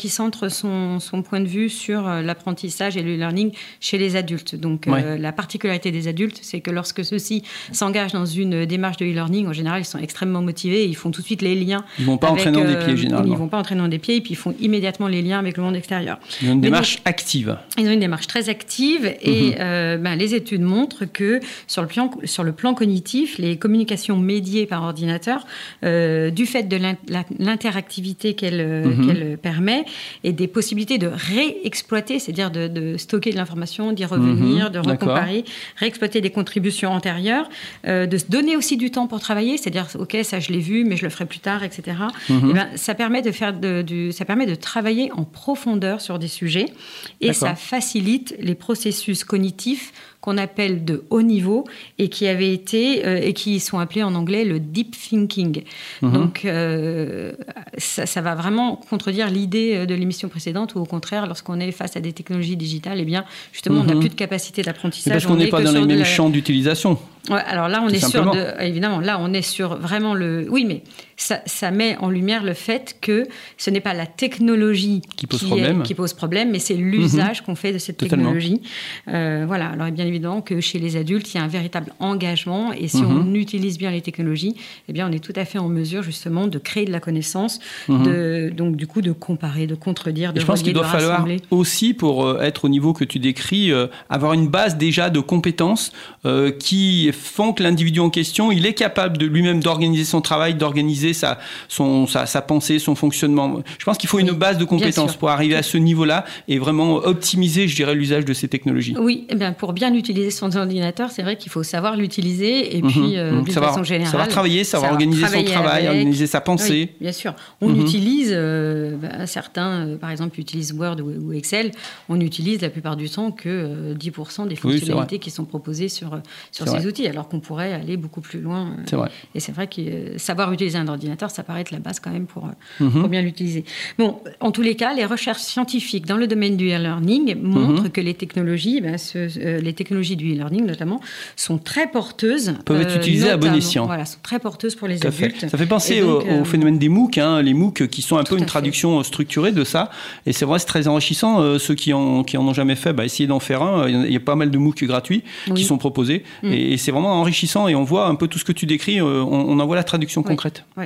[SPEAKER 8] qui centre son, son point de vue sur l'apprentissage et le e-learning chez les adultes. Donc, ouais. euh, la particularité des adultes, c'est que lorsque ceux-ci s'engagent dans une démarche de e-learning, en général, ils sont extrêmement motivés. Ils font tout de suite les liens.
[SPEAKER 2] Ils ne vont pas entraînant euh, des pieds, généralement.
[SPEAKER 8] Ils ne vont pas entraînant des pieds, et puis ils font immédiatement les liens avec le monde extérieur.
[SPEAKER 2] Ils ont une
[SPEAKER 8] Mais
[SPEAKER 2] démarche
[SPEAKER 8] donc,
[SPEAKER 2] active.
[SPEAKER 8] Ils ont une démarche très active. Et mm-hmm. euh, ben, les études montrent que sur le plan, sur le plan cognitif, les communications médiées par ordinateur, euh, du fait de l'interactivité qu'elle, mm-hmm. qu'elle permet et des possibilités de réexploiter, c'est-à-dire de, de stocker de l'information, d'y revenir, mm-hmm. de recomparer, D'accord. réexploiter des contributions antérieures, euh, de se donner aussi du temps pour travailler, c'est-à-dire, OK, ça je l'ai vu, mais je le ferai plus tard, et cetera. Mm-hmm. Et ben, ça permet de faire de, du, ça permet de travailler en profondeur sur des sujets et D'accord. ça facilite les processus cognitifs qu'on appelle de haut niveau et qui avaient été euh, et qui sont appelés en anglais le deep thinking. Mmh. Donc euh, ça, ça va vraiment contredire l'idée de l'émission précédente où au contraire, lorsqu'on est face à des technologies digitales, eh bien justement, mmh. on n'a plus de capacité d'apprentissage.
[SPEAKER 2] Parce qu'on n'est pas dans les mêmes la... champs d'utilisation.
[SPEAKER 8] Ouais, alors là, on est sur de, évidemment, là, on est sur vraiment le. Oui, mais ça, ça met en lumière le fait que ce n'est pas la technologie
[SPEAKER 2] qui pose,
[SPEAKER 8] qui
[SPEAKER 2] problème.
[SPEAKER 8] Est, qui pose problème, mais c'est l'usage mmh. qu'on fait de cette
[SPEAKER 2] Totalement.
[SPEAKER 8] technologie. Euh, voilà. Alors, bien évidemment que chez les adultes, il y a un véritable engagement, et si mmh. on utilise bien les technologies, eh bien, on est tout à fait en mesure justement de créer de la connaissance, mmh. de, donc du coup de comparer, de contredire, de
[SPEAKER 2] et je pense
[SPEAKER 8] relier,
[SPEAKER 2] qu'il doit falloir aussi, pour euh, être au niveau que tu décris, euh, avoir une base déjà de compétences euh, qui font que l'individu en question, il est capable de lui-même d'organiser son travail, d'organiser sa, son, sa, sa pensée, son fonctionnement. Je pense qu'il faut oui, une base de compétences pour arriver à ce niveau-là et vraiment optimiser, je dirais, l'usage de ces technologies.
[SPEAKER 8] Oui, eh bien, pour bien utiliser son ordinateur, c'est vrai qu'il faut savoir l'utiliser et mmh, puis, euh, d'une
[SPEAKER 2] savoir,
[SPEAKER 8] façon générale...
[SPEAKER 2] Savoir travailler, savoir, savoir organiser son travail, avec, organiser sa pensée.
[SPEAKER 8] Oui, bien sûr. On mmh. utilise, euh, bah, certains, euh, par exemple, utilisent Word ou, ou Excel, on utilise la plupart du temps que euh, dix pour cent des fonctionnalités oui, qui sont proposées sur, sur ces vrai. outils, alors qu'on pourrait aller beaucoup plus loin.
[SPEAKER 2] C'est vrai.
[SPEAKER 8] Et c'est vrai que euh, savoir utiliser un ordinateur, ça paraît être la base quand même pour, mmh. pour bien l'utiliser. Bon, en tous les cas, les recherches scientifiques dans le domaine du e-learning montrent mmh. que les technologies, ben, ce, euh, les technologies du e-learning notamment, sont très porteuses.
[SPEAKER 2] Peuvent être utilisées euh, à bon escient.
[SPEAKER 8] Voilà, sont très porteuses pour les
[SPEAKER 2] Tout
[SPEAKER 8] adultes.
[SPEAKER 2] Fait. Ça fait penser donc, au, euh, au phénomène des MOOC, hein, les MOOC qui sont un peu une traduction
[SPEAKER 8] fait.
[SPEAKER 2] structurée de ça. Et c'est vrai, c'est très enrichissant. Euh, ceux qui en, qui en ont jamais fait, bah, essayez d'en faire un. Il y a pas mal de MOOC gratuits oui. qui sont proposés. Mmh. Et, et c'est vraiment enrichissant. Et on voit un peu tout ce que tu décris. Euh, on, on en voit la traduction
[SPEAKER 8] oui.
[SPEAKER 2] concrète.
[SPEAKER 8] Oui.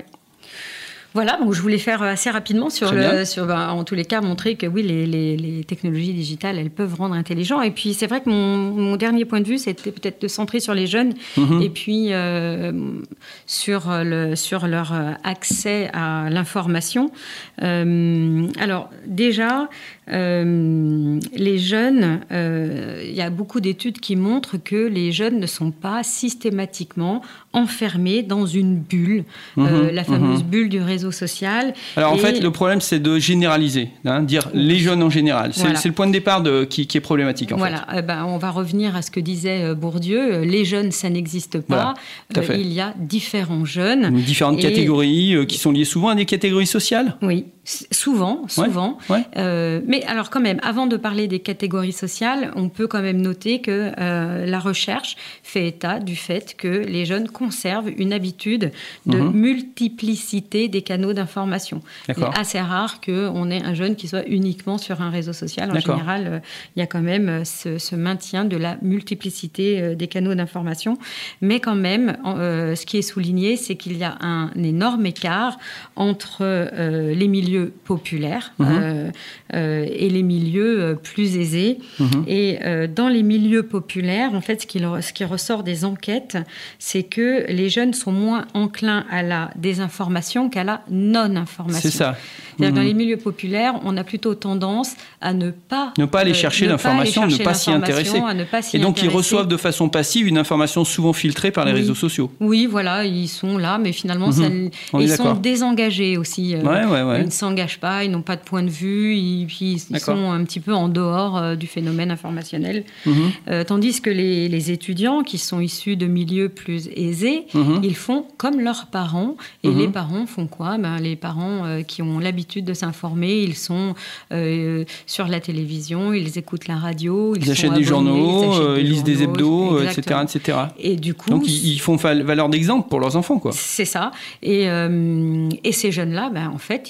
[SPEAKER 8] Voilà, donc je voulais faire assez rapidement sur, le, sur ben, en tous les cas, montrer que oui, les, les, les technologies digitales, elles peuvent rendre intelligent. Et puis, c'est vrai que mon, mon dernier point de vue, c'était peut-être de centrer sur les jeunes mmh. et puis euh, sur, le, sur leur accès à l'information. Euh, alors, déjà, euh, les jeunes, il euh, y a beaucoup d'études qui montrent que les jeunes ne sont pas systématiquement enfermés dans une bulle, mmh. euh, la fameuse mmh. bulle du réseau social.
[SPEAKER 2] Alors
[SPEAKER 8] et...
[SPEAKER 2] en fait, le problème, c'est de généraliser, hein, dire les jeunes en général. C'est, voilà. c'est le point de départ de, qui, qui est problématique en
[SPEAKER 8] voilà.
[SPEAKER 2] fait.
[SPEAKER 8] Euh, ben, on va revenir à ce que disait Bourdieu. Les jeunes, ça n'existe pas.
[SPEAKER 2] Voilà,
[SPEAKER 8] euh, il y a différents jeunes.
[SPEAKER 2] Différentes
[SPEAKER 8] et...
[SPEAKER 2] catégories euh, qui sont liées souvent à des catégories sociales.
[SPEAKER 8] Oui, souvent, souvent.
[SPEAKER 2] Ouais, ouais.
[SPEAKER 8] Euh, mais alors quand même, avant de parler des catégories sociales, on peut quand même noter que euh, la recherche fait état du fait que les jeunes conservent une habitude de mmh. multiplicité des canaux d'information.
[SPEAKER 2] D'accord.
[SPEAKER 8] Il est assez rare qu'on ait un jeune qui soit uniquement sur un réseau social. En
[SPEAKER 2] D'accord.
[SPEAKER 8] général, euh, il y a quand même ce, ce maintien de la multiplicité euh, des canaux d'information. Mais quand même, euh, ce qui est souligné, c'est qu'il y a un énorme écart entre euh, les milieux populaires mmh. euh, euh, et les milieux plus aisés. Mmh. Et euh, dans les milieux populaires, en fait, ce qui, ce qui ressort des enquêtes, c'est que les jeunes sont moins enclins à la désinformation qu'à la non-information.
[SPEAKER 2] C'est ça.
[SPEAKER 8] C'est-à-dire, mmh. dans les milieux populaires, on a plutôt tendance à ne pas...
[SPEAKER 2] Ne pas aller chercher euh, l'information, ne pas s'y intéresser.
[SPEAKER 8] Ne pas s'y
[SPEAKER 2] Et donc,
[SPEAKER 8] intéresser.
[SPEAKER 2] Ils reçoivent de façon passive une information souvent filtrée par les
[SPEAKER 8] oui.
[SPEAKER 2] réseaux sociaux.
[SPEAKER 8] Oui, voilà, ils sont là, mais finalement, mmh. ça, ils sont désengagés aussi.
[SPEAKER 2] Euh, ouais, ouais, ouais.
[SPEAKER 8] Ils ne s'engagent pas, ils n'ont pas de point de vue, ils, puis ils sont un petit peu en dehors euh, du phénomène informationnel. Mmh. Euh, tandis que les, les étudiants qui sont issus de milieux plus aisés, mmh. ils font comme leurs parents. Et mmh. les parents font quoi ? Ben, les parents euh, qui ont l'habitude de s'informer, ils sont euh, sur la télévision, ils écoutent la radio, ils,
[SPEAKER 2] ils achètent
[SPEAKER 8] abonnés,
[SPEAKER 2] des journaux, ils,
[SPEAKER 8] euh,
[SPEAKER 2] ils lisent
[SPEAKER 8] journaux,
[SPEAKER 2] des hebdos,
[SPEAKER 8] et
[SPEAKER 2] cetera, et cetera.
[SPEAKER 8] Et du coup,
[SPEAKER 2] donc ils, ils font valeur d'exemple pour leurs enfants, quoi.
[SPEAKER 8] C'est ça. Et, euh, et ces jeunes-là, ben, en fait, ils,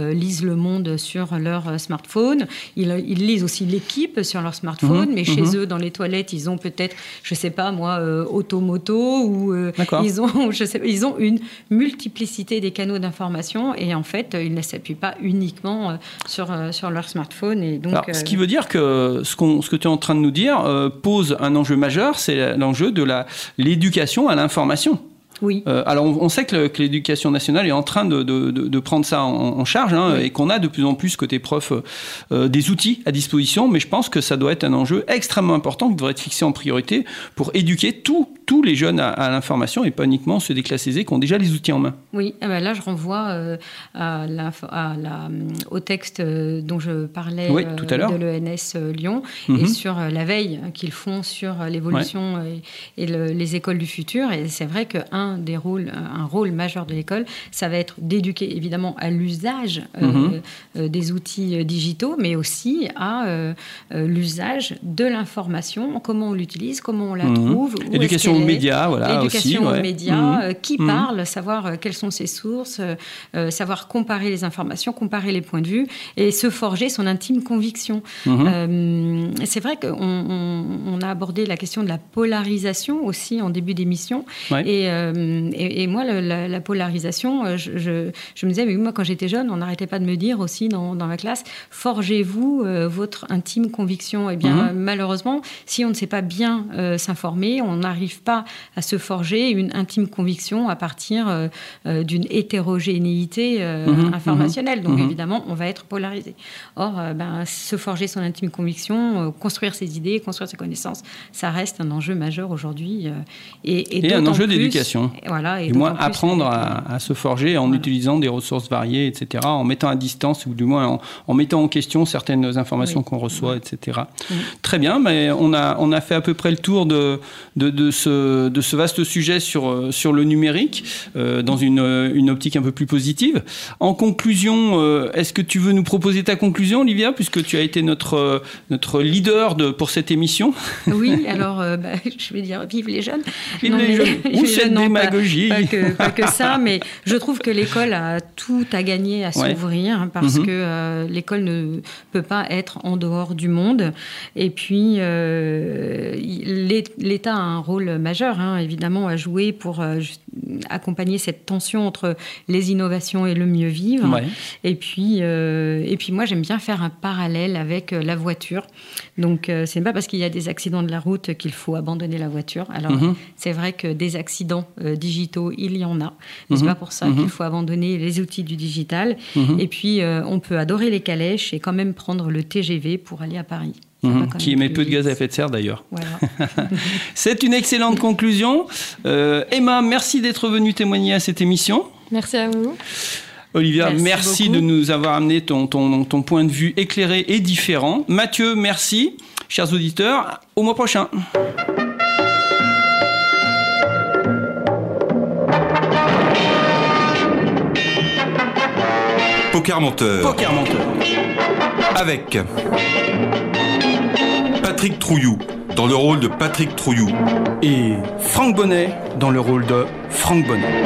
[SPEAKER 8] euh, lisent Le Monde sur leur smartphone. Ils, ils lisent aussi L'Équipe sur leur smartphone, mmh, mais chez mmh. eux, dans les toilettes, ils ont peut-être, je sais pas moi, euh, Automoto ou euh, ils ont, je sais, ils ont une multiplicité des canaux d'information et en fait, ils ne s'appuient pas uniquement euh, sur euh, sur leur smartphone. Et donc,
[SPEAKER 2] Alors, ce qui veut dire que ce, qu'on, ce que tu es en train de nous dire euh, pose un enjeu majeur, c'est l'enjeu de la, l'éducation à l'information.
[SPEAKER 8] Oui.
[SPEAKER 2] Euh, alors, on, on sait que, le, que l'éducation nationale est en train de, de, de, de prendre ça en, en charge hein, oui. et qu'on a de plus en plus, côté prof, euh, des outils à disposition. Mais je pense que ça doit être un enjeu extrêmement important qui devrait être fixé en priorité pour éduquer tout, tous les jeunes à, à l'information et pas uniquement ceux des classes aisées qui ont déjà les outils en main.
[SPEAKER 8] Oui, eh ben là, je renvoie euh, à la, à la, au texte dont je parlais
[SPEAKER 2] oui, tout à l'heure.
[SPEAKER 8] Euh, de l'E N S Lyon mm-hmm. et sur la veille qu'ils font sur l'évolution ouais. et, et le, les écoles du futur. Et c'est vrai qu'un des rôles, un rôle majeur de l'école, ça va être d'éduquer évidemment à l'usage euh, mm-hmm. euh, des outils digitaux, mais aussi à euh, euh, l'usage de l'information, comment on l'utilise, comment on la mm-hmm. trouve.
[SPEAKER 2] Éducation aux médias, voilà.
[SPEAKER 8] Éducation
[SPEAKER 2] aussi,
[SPEAKER 8] aux
[SPEAKER 2] ouais.
[SPEAKER 8] médias,
[SPEAKER 2] mm-hmm.
[SPEAKER 8] euh, qui
[SPEAKER 2] mm-hmm.
[SPEAKER 8] parle, savoir euh, quelles sont ses sources, euh, savoir comparer les informations, comparer les points de vue et se forger son intime conviction. Mm-hmm. Euh, c'est vrai qu'on on, on a abordé la question de la polarisation aussi en début d'émission. Ouais. Et euh, Et, et moi, le, la, la polarisation, je, je, je me disais, mais moi, quand j'étais jeune, on n'arrêtait pas de me dire aussi dans, dans ma classe, forgez-vous euh, votre intime conviction. Eh bien, mmh. malheureusement, si on ne sait pas bien euh, s'informer, on n'arrive pas à se forger une intime conviction à partir euh, euh, d'une hétérogénéité euh, mmh. informationnelle. Donc, mmh. évidemment, on va être polarisé. Or, euh, ben, se forger son intime conviction, euh, construire ses idées, construire ses connaissances, ça reste un enjeu majeur aujourd'hui. Euh, et, et,
[SPEAKER 2] et un enjeu
[SPEAKER 8] plus,
[SPEAKER 2] d'éducation.
[SPEAKER 8] Voilà, et
[SPEAKER 2] du moins apprendre à, à se forger en voilà. utilisant des ressources variées, et cetera, en mettant à distance ou du moins en, en mettant en question certaines informations oui. qu'on reçoit, oui. et cetera. Oui. Très bien, mais on a, on a fait à peu près le tour de, de, de, ce, de ce vaste sujet sur, sur le numérique, euh, dans une, une optique un peu plus positive. En conclusion, euh, est-ce que tu veux nous proposer ta conclusion, Olivia, puisque tu as été notre, notre leader de, pour cette émission?
[SPEAKER 8] Oui, alors euh, bah, je vais dire vive les jeunes.
[SPEAKER 2] Vive non, les jeunes. Ou cette démagogie.
[SPEAKER 8] Pas, pas, que, pas que ça, mais je trouve que l'école a tout à gagner à ouais. s'ouvrir hein, parce mm-hmm. que euh, l'école ne peut pas être en dehors du monde. Et puis, euh, l'État a un rôle majeur, hein, évidemment, à jouer pour euh, accompagner cette tension entre les innovations et le mieux vivre. Ouais. Et puis, euh, et puis moi, j'aime bien faire un parallèle avec la voiture. Donc, euh, c'est pas parce qu'il y a des accidents de la route qu'il faut abandonner la voiture. Alors, mm-hmm. c'est vrai que des accidents euh, digitaux, il y en a. Mais mm-hmm. c'est pas pour ça mm-hmm. qu'il faut abandonner les outils du digital. Mm-hmm. Et puis, euh, on peut adorer les calèches et quand même prendre le T G V pour aller à Paris.
[SPEAKER 2] Mmh, qui émet peu de gaz à effet de serre d'ailleurs.
[SPEAKER 8] Voilà.
[SPEAKER 2] C'est une excellente conclusion. Euh, Emma, merci d'être venue témoigner à cette émission.
[SPEAKER 10] Merci à vous.
[SPEAKER 2] Olivia, merci, merci de nous avoir amené ton, ton, ton point de vue éclairé et différent. Mathieu, merci. Chers auditeurs, au mois prochain.
[SPEAKER 1] Poker Menteur.
[SPEAKER 2] Poker Menteur.
[SPEAKER 1] Avec Patrick Trouilloux, dans le rôle de Patrick Trouilloux.
[SPEAKER 2] Et Franck Bonnet, dans le rôle de Franck Bonnet.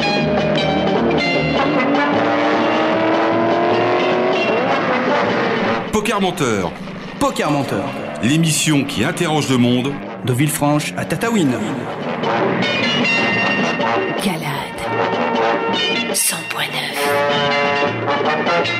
[SPEAKER 1] Poker Menteur.
[SPEAKER 2] Poker Menteur.
[SPEAKER 1] L'émission qui interroge le monde.
[SPEAKER 2] De Villefranche à Tataouine.
[SPEAKER 3] Calade. cent point neuf.